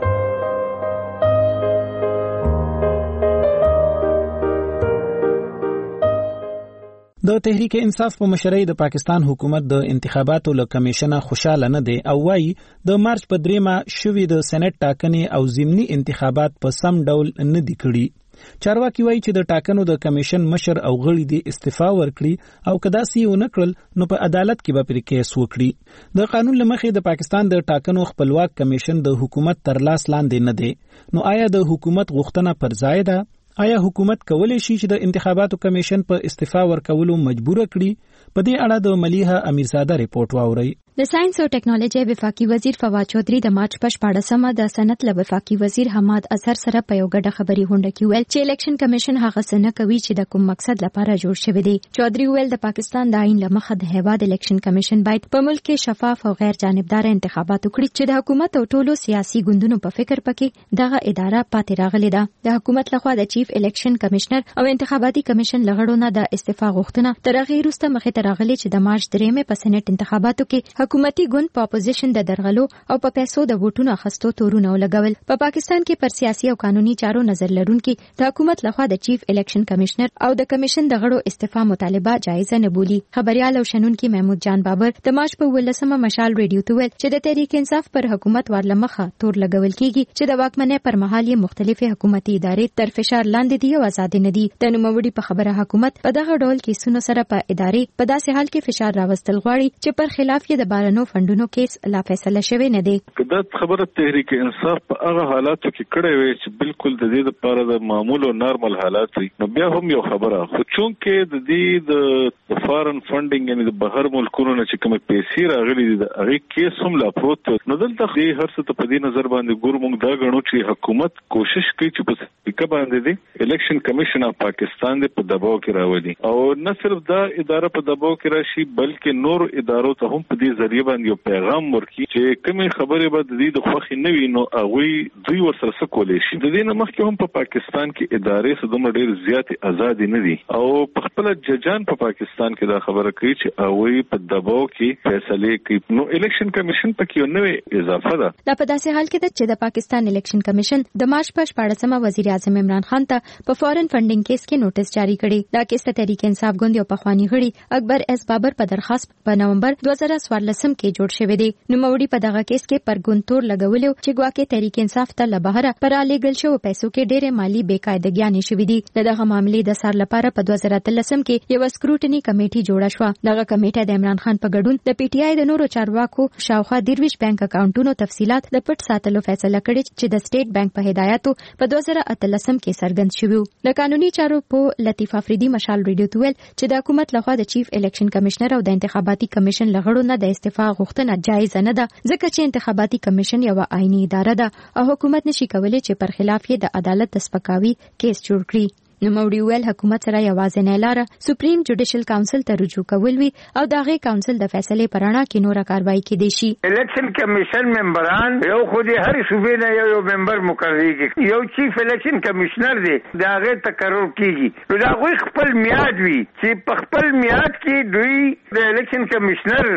د تحریک انصاف په مشرۍ د پاکستان حکومت د انتخاباتو له کمیشنه خوشاله نه دی او وايي د مارچ په دریمه شوي د سېنات ټاکنې او ضمني انتخابات په سم ډول نه دي کړي. چارواکي وایي چې د ټاکنو د کمیشن مشر او غړي دي استعفا ورکړي او کدا سی ونه کړل نو په عدالت کې به پر کیس وکړي. د قانون لمخې د پاکستان د ټاکنو خپلواک کمیشن د حکومت تر لاس لاندې نه دی. نو آیا د حکومت غوښتنه پر ځای ده؟ آیا حکومت کولی شي چې د انتخاباتو کمیشن په استعفا ورکولو مجبور کړي؟ په دې اړه د ملیحه امیرزاده ریپورت واورئ. د ساينس او ټیکنالوژي وفاقي وزیر فواد چودري د مارچ په شپاړسمه د صنعت له وفاقي وزیر حماد اظهر سره په یو ګډه خبري غونډه کې ویل چې الیکشن کمیشن هغه څه نه کوي چې د کوم مقصد لپاره جوړ شوی دی. چودري ویل د پاکستان د آئین له مخه د هیواد الیکشن کمیشن باید په ملک کې شفاف او غیر جانبدار انتخابات وکړي چې د حکومت او ټولو سیاسي ګوندونو په فکر پکې دغه اداره پاتې راغلي ده. د حکومت لخوا د چیف الیکشن کمشنر او انتخاباتي کمیشن لغړو نه د استعفا غوښتنه تر هغه وروسته مخې ته راغلي چې د مارچ دریمه په سېنات انتخاباتو کې حکومتي ګوند په اپوزیشن د درغلو او په پیسو د ووټونو اخیستو تورونه ولګول. په پا پاکستان کې پر سیاسي او قانوني چارو نظر لرونکي د حکومت لخوا د چیف الیکشن کمشنر او د کمیشن د غړو استعفا مطالبه جایز نه بولي. خبريال او شنونکي محمود جان بابر د مارچ په ولسمه مشال ریډیو ته ویل چې د تحریک انصاف پر حکومت ورلمخه تور لګول کیږي چې د واکمنۍ پر مهال یې مختلفه حکومتي ادارې تر فشار لاندې دي او آزاد نه دي. د نوموړي په خبره حکومت په دغه ډول کیسونو سره په ادارې په داسې حال کې فشار راوستل غواړي چې پر خلاف یې د بارنو فندونو کیس لا فیصله شوی نه دی. دا خبره تحریک انصاف په هغه حالاتو کې کړې وي چې بالکل د دې لپاره د معمول او نارمل حالات وي، نو بیا هم یو خبره خو چونکې د دې د فارن فندینګ یعنی د بهر ملکونو نه چې کوم پیسې راغلي دي د هغه کیس هم لا پروت نو دلته دې هر څه ته په دې نظر باندې ګور موږ دا غنو چې حکومت کوشش کوي چې په طریقه باندې دی الیکشن کمیشن اف پاکستان دې په دباو کې راوړي او نه صرف دا اداره په دباو کې راشي بلکې نور ادارو ته هم په دې ذریعہ باندې یو پیغام ورکړي چې کومه خبره به د دې د خوخي نه وي نو هغه دوی ورسره سکولې شي. د دې نه مخکې هم په پاکستان کې ادارې څه دومره ډېر زیات آزاد نه دي او په خپل ججان په پاکستان کې دا خبره کوي چې هغه په دباو کې فیصله کوي. نو الیکشن کمیشن پکې یو نوې اضافه ده. دا په داسې حال کې ده چې د پاکستان الیکشن کمیشن د مارچ په شپاړسمه وزیر اعظم عمران خان ته په فارن فندینګ کیس کې نوټس جاری کړی. دا کیس ته تحریک انصاف ګوند او پخوانی غړي اکبر اس بابر په درخواست په نومبر دوه زره څوارلسم کې جوړ شوی دی. نوموړي په دغه کیس کې پرګونتور لګولو چې ګواکې تحریک انصاف ته لبهره پر لېګل شو پیسو کې ډېرې مالی بېقاعدګیانې شوې دي. دغه معاملې د سار لپاره په دوه زره اتلسم کې یو سکروټنی کمیټي جوړه شوه. دغه کمیټه د عمران خان په ګډون د پی ټی آی د نورو چارواکو شاوخوا درویش بانک اکاونټونو تفصيلات د پټ ساتلو فیصله کړې چې د سټیټ بانک په هدایتو په دوه زره اتلسم کې څرګند شوی. د قانوني چارو په لطیف افریدي مشال ریډیو ته ویل چې د حکومت لخوا د چیف الیکشن کمشنر او د انتخاباتي کمیشن لغړو نه د استعفا غوښتنه جایز نه ده ځکه چې انتخاباتي کمیشن یو آئینی اداره ده او حکومت نشي کولای چې پر خلاف یې د عدالت د سپکاوي کیس جوړ کړي. نوموړي ویل حکومت سره یوازې نه لاره سپریم جوډیشل کونسل ته رجوع کول وی او دغه کونسل د فیصلې پرانا کې نور کاروایی کې دي شي. الیکشن کمیشن ممبران یو خو دې هر صوبې نه یو یو ممبر مقرر کیږي. یو چیف الیکشن کمشنر دی دغه تقرر کیږي. نو دا غوښ خپل میاد وی چې په خپل میاد کې دوی د الیکشن کمشنر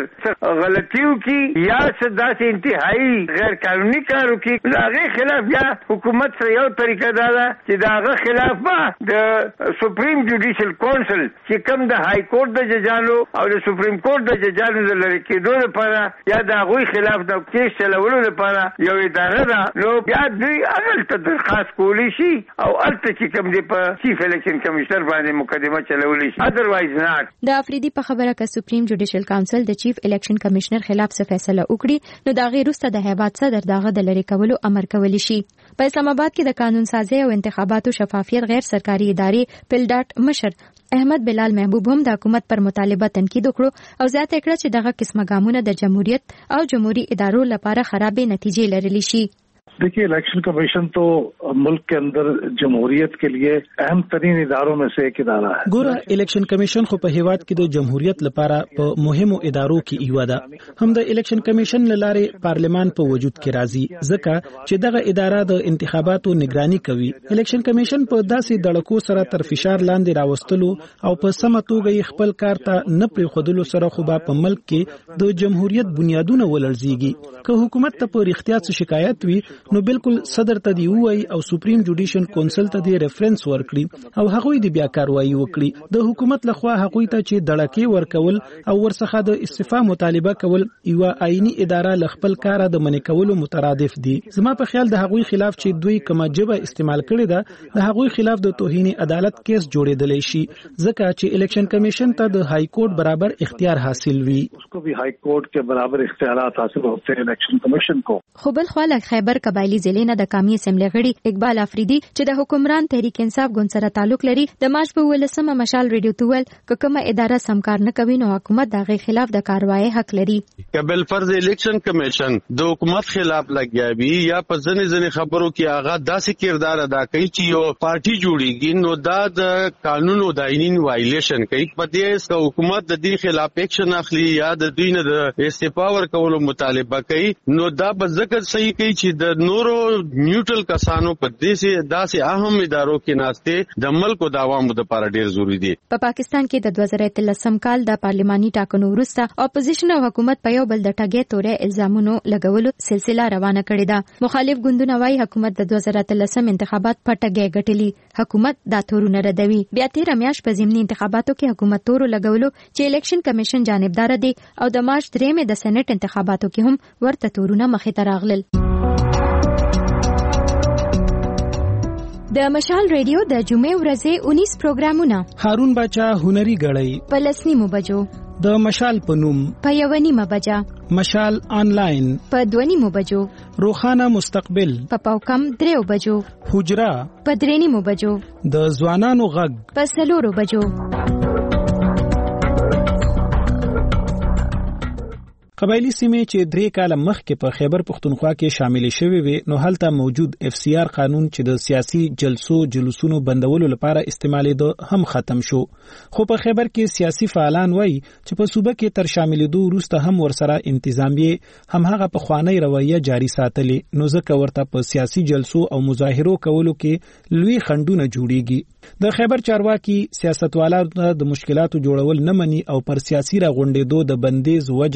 غلطیو کې یا داسې انتهایی غیر قانوني کارو کې دغه خلاف یا حکومت سره یو طریقه دا ده چې دغه خلاف به د سپریم جوډیشل کونسل چې کوم د های کورټ د ججانو او د سپریم کورټ د ججانو د لری کېدو لپاره یا د هغوی خلاف د کیس چلولو لپاره یو اداره ده. نو بیا دوی هغلته درخواست کولی شي او هلته چې کوم دی په چیف الیکشن کمیشنر باندې مقدمه چلولی شي. ادروایز نه. د افریدي په خبره که سپریم جوډیشل کونسل د چیف الیکشن کمیشنر خلاف څه فیصله وکړي نو دا غیر وروسته د هیواد صدر دغه د لری کولو امر کولی شي. په اسلام آباد کې د قانون سازي او انتخاباتو شفافیت غیر سرکاري ادارې پلډاټ مشر احمد بلال محبوب هم د حکومت پر مطالبه تنقید وکړو او زیاته کړه چې دغه قسمه ګامونه د جمهوریت او جمهوریت ادارو لپاره خرابې نتیجې لرلی شي. देखिए इलेक्शन कमीशन तो मुल्क के अंदर जमहूरियत के लिए अहम तरीन इदारों में से एक इदारा है. ګوره الیکشن کمیشن خو په هیواد کې د جمهوریت لپاره په مهمو ادارو کې یو ده. هم د الیکشن کمیشن لاره پارلمان په وجود کې راځي ځکه چې دغه اداره د انتخاباتو نگرانی کوي. الیکشن کمیشن په داسې دړکو سره تر فشار لاندې راوستلو او په سمه توګه خپل کار ته نه پریښودلو سره خو په ملک کې د جمهوریت بنیادونه ولړزيږي. که حکومت ته په اختیار څه شکایت وي نو بالکل صدر ته دی وای او سپریم جوډیشل کونسل ته دی ریفرنس ورکړي او هغوی دی بیا کاروایی وکړي. د حکومت لخوا هغوی ته چې دړکې ورکول او ورڅخه د استعفا مطالبه کول یو آئینی اداره لخپل کار د منې کولو مترادف دي. زما په خیال د هغوی خلاف چې دوی کومه جبه استعمال کړي ده د هغوی خلاف د توهین عدالت کیس جوړېدلی شي ځکه چې الیکشن کمیشن ته د های کورټ برابر اختیار حاصل وي. उसको भी हाई कोर्ट के बराबर इख्तियारात हासिल होते हैं इलेक्शन कमीशन को. خو بل خو له خیبر قبایلی ضلع نه د قومي اسمبلی غړي اقبال افریدي چې د حکمران تحریک انصاف ګوند سره تعلق لري د مارچ په ولسمه مشال ریډیو ته ویل که کومه اداره سمکار نه کوي نو حکومت دغه خلاف د کاروایی حق لري. قبل فرض الیکشن کمیشن د حکومت خلاف لګیاوي یا په ځنې ځنې خبرو کې هغه داسې کردار ادا کوي چې یو پارټي جوړیږي نو دا د قانون او د آئین وایلیشن کوي. په دې سره حکومت د دې خلاف اکشن اخلي یا د دوی نه د استعفا ورکولو مطالبه کوي نو دا به ځکه صحیح کوي چې د نورو نیوټرل کسانو په دې داسې اهم ادارو کې ناشته د ملک او د عوامو لپاره ډیر ضروری دي. په پاکستان کې د دوه زره اتلسم کال د پارلماني ټاکنو وروسته اپوزیشن او حکومت په یو بل د ټاګې تورې الزامونو لګولو سلسله روانه کړې ده. مخالف ګوندونه وايي حکومت د دوه زره اتلسم انتخابات په ټاګې ګټلي. حکومت دا تورونه ردوي. بیا تیر میاشت په ضمني انتخاباتو کې حکومت تور لګولو چې الیکشن کمیشن جانبدار دی او د مارچ درېمې د سېنات انتخاباتو کې هم ورته تورونه مخې ته راغلل. د مشال ریډیو د جمعې ورځې اونیس پروګرامونه هارون باچا هنري غړی په لسنیمو بجو د مشال په نوم په یو نیمه بجا مشال آنلاین په دوه نیمو بجو روخانه مستقبل په پاوکم دریو بجو حجرا په درې نیمو بجو د ځوانانو غږ په څلورو بجو. قبایلی سیمې چې درې کاله مخکې په خیبر پښتونخوا کې شامل شوي وي نو هلته موجود اف سی آر قانون چې د سیاسي جلسو جلوسونو بندولو لپاره استعمالېده هم ختم شو. خو په خیبر کې سیاسي فعالان وایي چې په صوبه کې تر شاملېدو وروسته هم ورسره انتظامیه هم هغه پخوانی رویه جاری ساتلې نو ځکه ورته په سیاسي جلسو او مظاهرو کولو کې لوی خنډونه جوړیږي. د خیبر چارواکي سیاستوالانو د مشکلاتو جوړول نه مني او پر سیاسي راغونډېدو د بندیز وجه د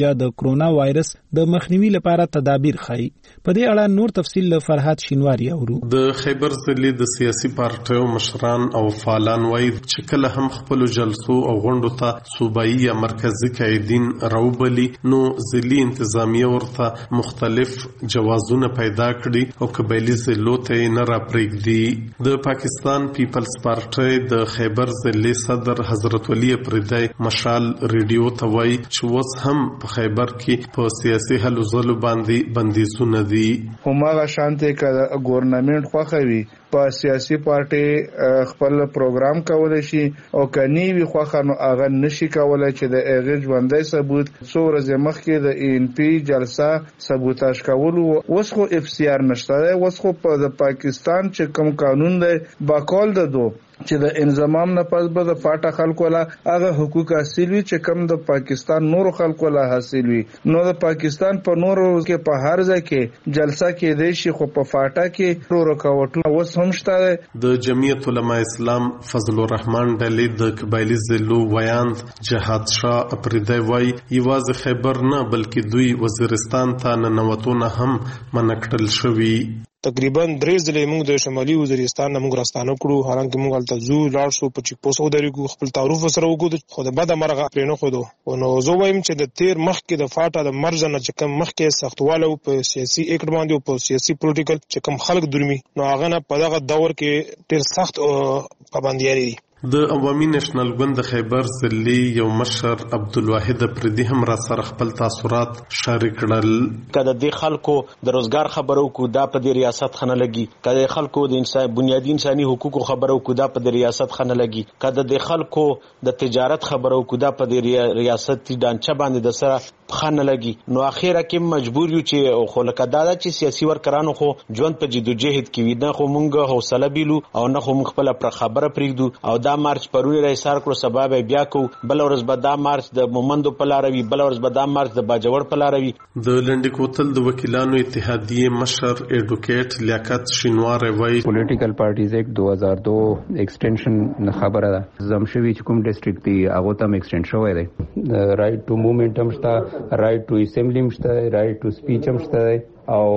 کورونا وایرس د مخنیوي لپاره تدابیر خایي. په دې اړه نور تفصیل له فرحات شینواری اورو. د خیبر ضلع د سیاسي پارټیو مشران او فعالان وایي چې کله هم خپل جلسو او غونډو ته صوبایي یا مرکزی قائدین راوبلي نو ضلعي انتظامیه ورته مختلف جوازونه پیدا کړي او قبایلی ضلعو ته نه راپرېږدي. د پاکستان پیپلز پارټي د خیبر ضلع صدر حضرت علي پردی مشال ریډیو ته وایي چې اوس هم په خیبر کې په سیاسي هلو ځلو باندې بندیزونه دي. هماغه شانته ک ګورنمنت خوخوي په سیاسي پارټي خپل پروګرام کولای شي او کني وی خوخه نو اغه نشي کولای چې د اغه ژوندۍ ثبوت څو ورځې مخکې د ان پی جلسه ثبوتاش کول اوس خو اف سی آر نشته. اوس خو په پاکستان چې کوم قانون دی باقول ده دو چې د انضمام نه پس به د فاټا خلکو لا هغه حقوق حاصل وي چې کم د پاکستان نور خلکو لا حاصل وي. نو د پاکستان په نورو کې په هر ځای کې جلسه کې دی شي خو په فاټا کې ورو رکاوټونه اوس هم شته. د جمعیت علماء اسلام فضل الرحمن ډلې د قبایلی ضلعو ویاند جهاد شاه اپریدی وایي یوازې خیبر نه بلکې دوی وزیرستان ته ننوتونه هم منع کړل شوي. تقریبا درې ځلې موږ د شمالي وزیرستان نه موږ راستانه کړو حالانکه موږ هلته ځو لاړ شو په چیک پوسټ ودرېږو خپل تعارف سره وکړو خو د بده مرغه پرې نه ښودو. نو زه وایم چې د تیر مخکې د فاټا د مرز نه چې کوم مخکې سختواله په سیاسي اکټ باندې او په سیاسي پولیټیکل چې کوم خلک درمي نو هغه نه په دغه دور کې ډېر سخت پابندیانې دي. د عوامي نېشنل ګوند د خیبر ضلع یو مشر عبدالواحد پردي هم را سره خپل تاثرات شریک کړل. کله د خلکو د روزګار خبرو کو دا په د ریاست خنه لګي کله خلکو د انسان بنیادی انساني حقوقو خبرو کو دا په د ریاست خنه لګي کله د خلکو د تجارت خبرو کو دا په د ریاست ډانچه باندې د سره خنه لګي. نو اخیره کې مجبور یو چې خو لکه دا چې سیاسي ورکرانو خو ژوند په جدوجہد کې وي نه خو مونږ حوصله بیلو او نه خو مونږ خپل پر خبره پرېږدو او دا مارچ پرونی را ایثار کړو سبب بیا کو بل ورځ به دا مارچ د مومندو په لار وی بل ورځ به دا مارچ د باجوړ په لار وی. د لنډ کوتل د وکیلانو اتحادیه مشر ایډوکیټ لیاقت شینوار وایي پولیټیکل پارټیز ایکټ دو هزار دو ایکسټنشن خبره ده زمشوي چې کوم ډیسټریکټ دی هغه تم ایکسټند شوی دی. رائټ ټو موومېنټ هم شته رائټ ټو اسمبلی هم شته رائټ ټو سپیچ هم شته او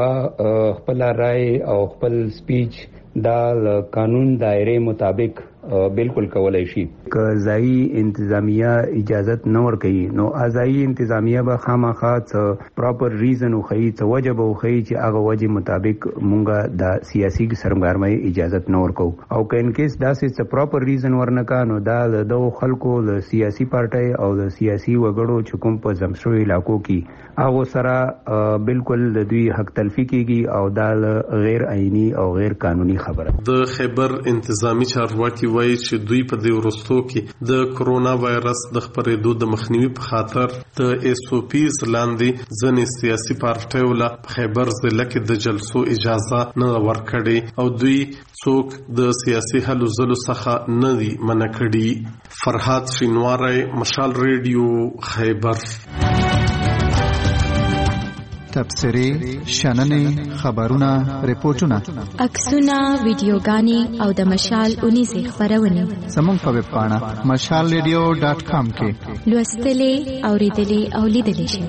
هغه خپل رائے او خپل سپیچ دا قانون دایره مطابق بالکل کولای شي. که ځایي انتظامیه اجازت نه ورکړي نو ځایي انتظامیه به خامخا څه پراپر ریزن وښیي څه وجه به وښیي چې هغه وجې مطابق مونږ د سیاسي سرګرمۍ اجازت نه ورکو او که انکیس داسې څه پراپر ریزن ورنکا نو دا د دغو خلکو د سیاسي پارټۍ او د سیاسي وګړو چې کوم په زمشوي علاقو کې هغو سره بالکل د دوی حق تلفي کیږي او دا غیر عیني او غیر قانوني خبره. د خیبر انتظامی چارواکي وایي چې دوی په دې وروستو کې د کرونا وایرس د خپرېدو د مخنیوي په خاطر د ایس او پیز لاندې ځینې سیاسي پارټیو له خیبر ضلع کې د جلسو اجازه نه ورکړې او دوی څوک د سیاسي هلو ځلو څخه نه دي منع کړي. فرحات شینواری مشال ریډیو خیبر. تبصرې شننې خبرونه ریپورتونه عکسونه ویډیوګانې او د مشال اونیزه خبرونه زموږ په ویب پاڼه مشال ریډیو ډاټ کام کې لوستلې اوریدلې او لیدلې شئ.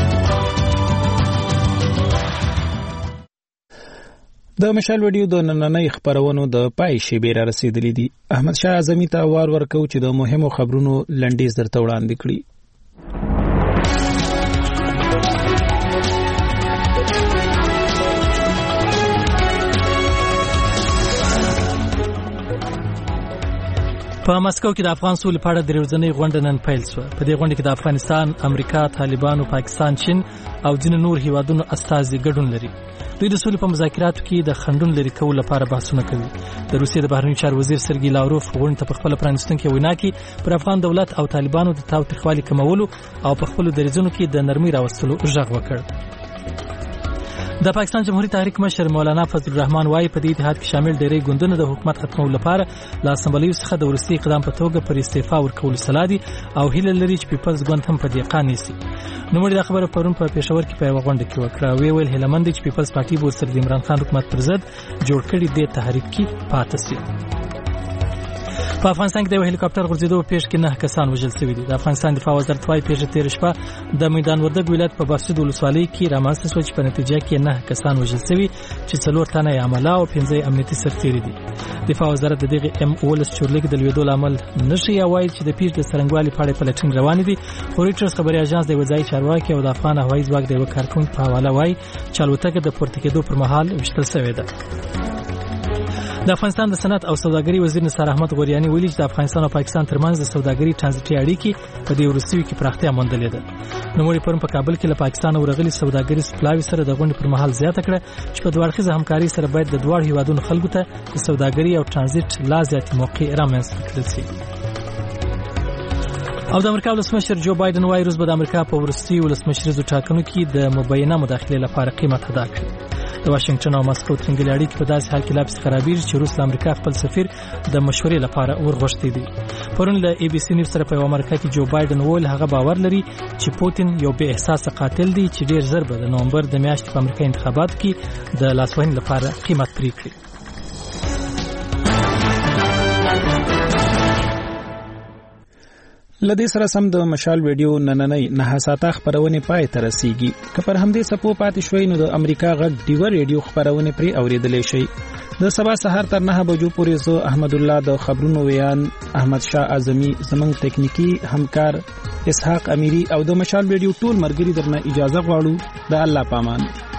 د مشال ویډیو د نننۍ خبرونو د پای شیبې را رسیدلې دي. احمد شاه اعظمي ته وار ورکو چې د مهمو خبرونو لنډیز درته وړاندې کړي. په مسکو کې د افغان سولې په اړه د ورځنۍ غونډه نن پیل شوه. په دې غونډه کې د افغانستان، امریکا، طالبانو، پاکستان، چین او ځینو نور هیوادونو استازي ګډون لري. دوی د سولې په مذاکراتو کې د خنډونو لرې کولو لپاره بحثونه کوي. د روسیې د بهرنیو چارو وزیر سرګي لاوروف غونډې ته په خپل پرانیستونکې وینا کې پر افغان دولت او طالبانو د تاوتریخوالي کمولو او په خپل دریځونو کې د نرمۍ راوستلو غږ وکړ. د پاکستان جمهوریت تحریک مشر مولانا فضل الرحمن وايي په دې اتحاد کې شامل ډېری ګوندونه د حکومت ختمولو لپاره لا سمبلیو څخه د وروستي اقدام په توګه پر استعفا ورکول سلا دي او هیله لري چې پیپلز ګوند هم په دې قانع شي. نو موږ د خبره پرون په پېښور کې په یو غونډه کې وکړه. وی ویل هیلمند چې پیپلز پارټي به سر د عمران خان حکومت پر ضد جوړ کړي د تحریک کې پاتې شي. په افغانستان کې د هلیکاپټر غورځېدو پیښ کې نه کسان وژل شوي دي. د افغانستان دفاع وزارت وايي پیښه تیر شپه د میدان وردګ ولایت په باسود ولسوالۍ کې رامنځته شوه چې په نتیجه کې نه کسان وژل شوي چې څلور تنه یې عمله او پنځه امنیتي سرتیري دي. دفاع وزارت د دغه ام اولس چورلیک د لویدو لامل نشي وایي چې د پیښې د څرنګوالي په اړه پلټنې روانې دي. خو رویټرز خبري اژانس د وځای چارواکي او د افغان هوایي ځواک د یو کارکونکو په حواله وایي چې الوتکه د پورته کېدو پر مهال وشتل شوې ده. د افغانستان د صنعت او سوداګري وزیر نثار احمد غوریانی ویلي چې د افغانستان او پاکستان ترمنځ د سوداګري ترانزیتي اړیکې په دې وروستیو کې پراختیا موندلې ده. نوموړي پرون په کابل کې له پاکستان ورغلي سوداګري سپلاوي سره د غونډې پر مهال زیاته کړه چې په دوه اړخیزه همکاري سره باید د دواړو هیوادونو خلکو ته د سوداګري او ترانزیت لا زیاتې موقع رامنځته کړل شي. او د امریکا ولسمشر جو بایدن وايي روس به د امریکا په وروستي ولسمشریزو ټاکنو کې د مبینه مداخلې لپاره قیمت ادا کړي. د واشنگټن او ماسکو ترنګل اړیکې په داسې حال کې لا پسې خرابېږي چې روس له امریکا خپل سفیر د مشورې لپاره ورغوښتي دي. پرون له ای بي سي نیوز سره په امریکا کې جو بایدن وویل هغه باور لري چې پوتین یو بې احساسه قاتل دی چې ډیر ژر به د نومبر د میاشتې په امریکا انتخاباتو کې د لاسوهنې لپاره قیمت پرې کړي. لدې سره سم د مشال ویډیو نننۍ نه ساته خبرونه پای ته رسیږي. که پر همدې سپو پاتې شوي نو د امریکا غږ ډیو ریډیو خبرونه پرې اوریدلې شي. د سبا سهار تر نه بجو پورې زه احمد الله د خبرونو ویان احمد شاه اعظمي زمنګ ټیکنیکی همکار اسحاق امیری او د مشال ویډیو ټول مرګري درنه اجازه غواړو. د الله پامان.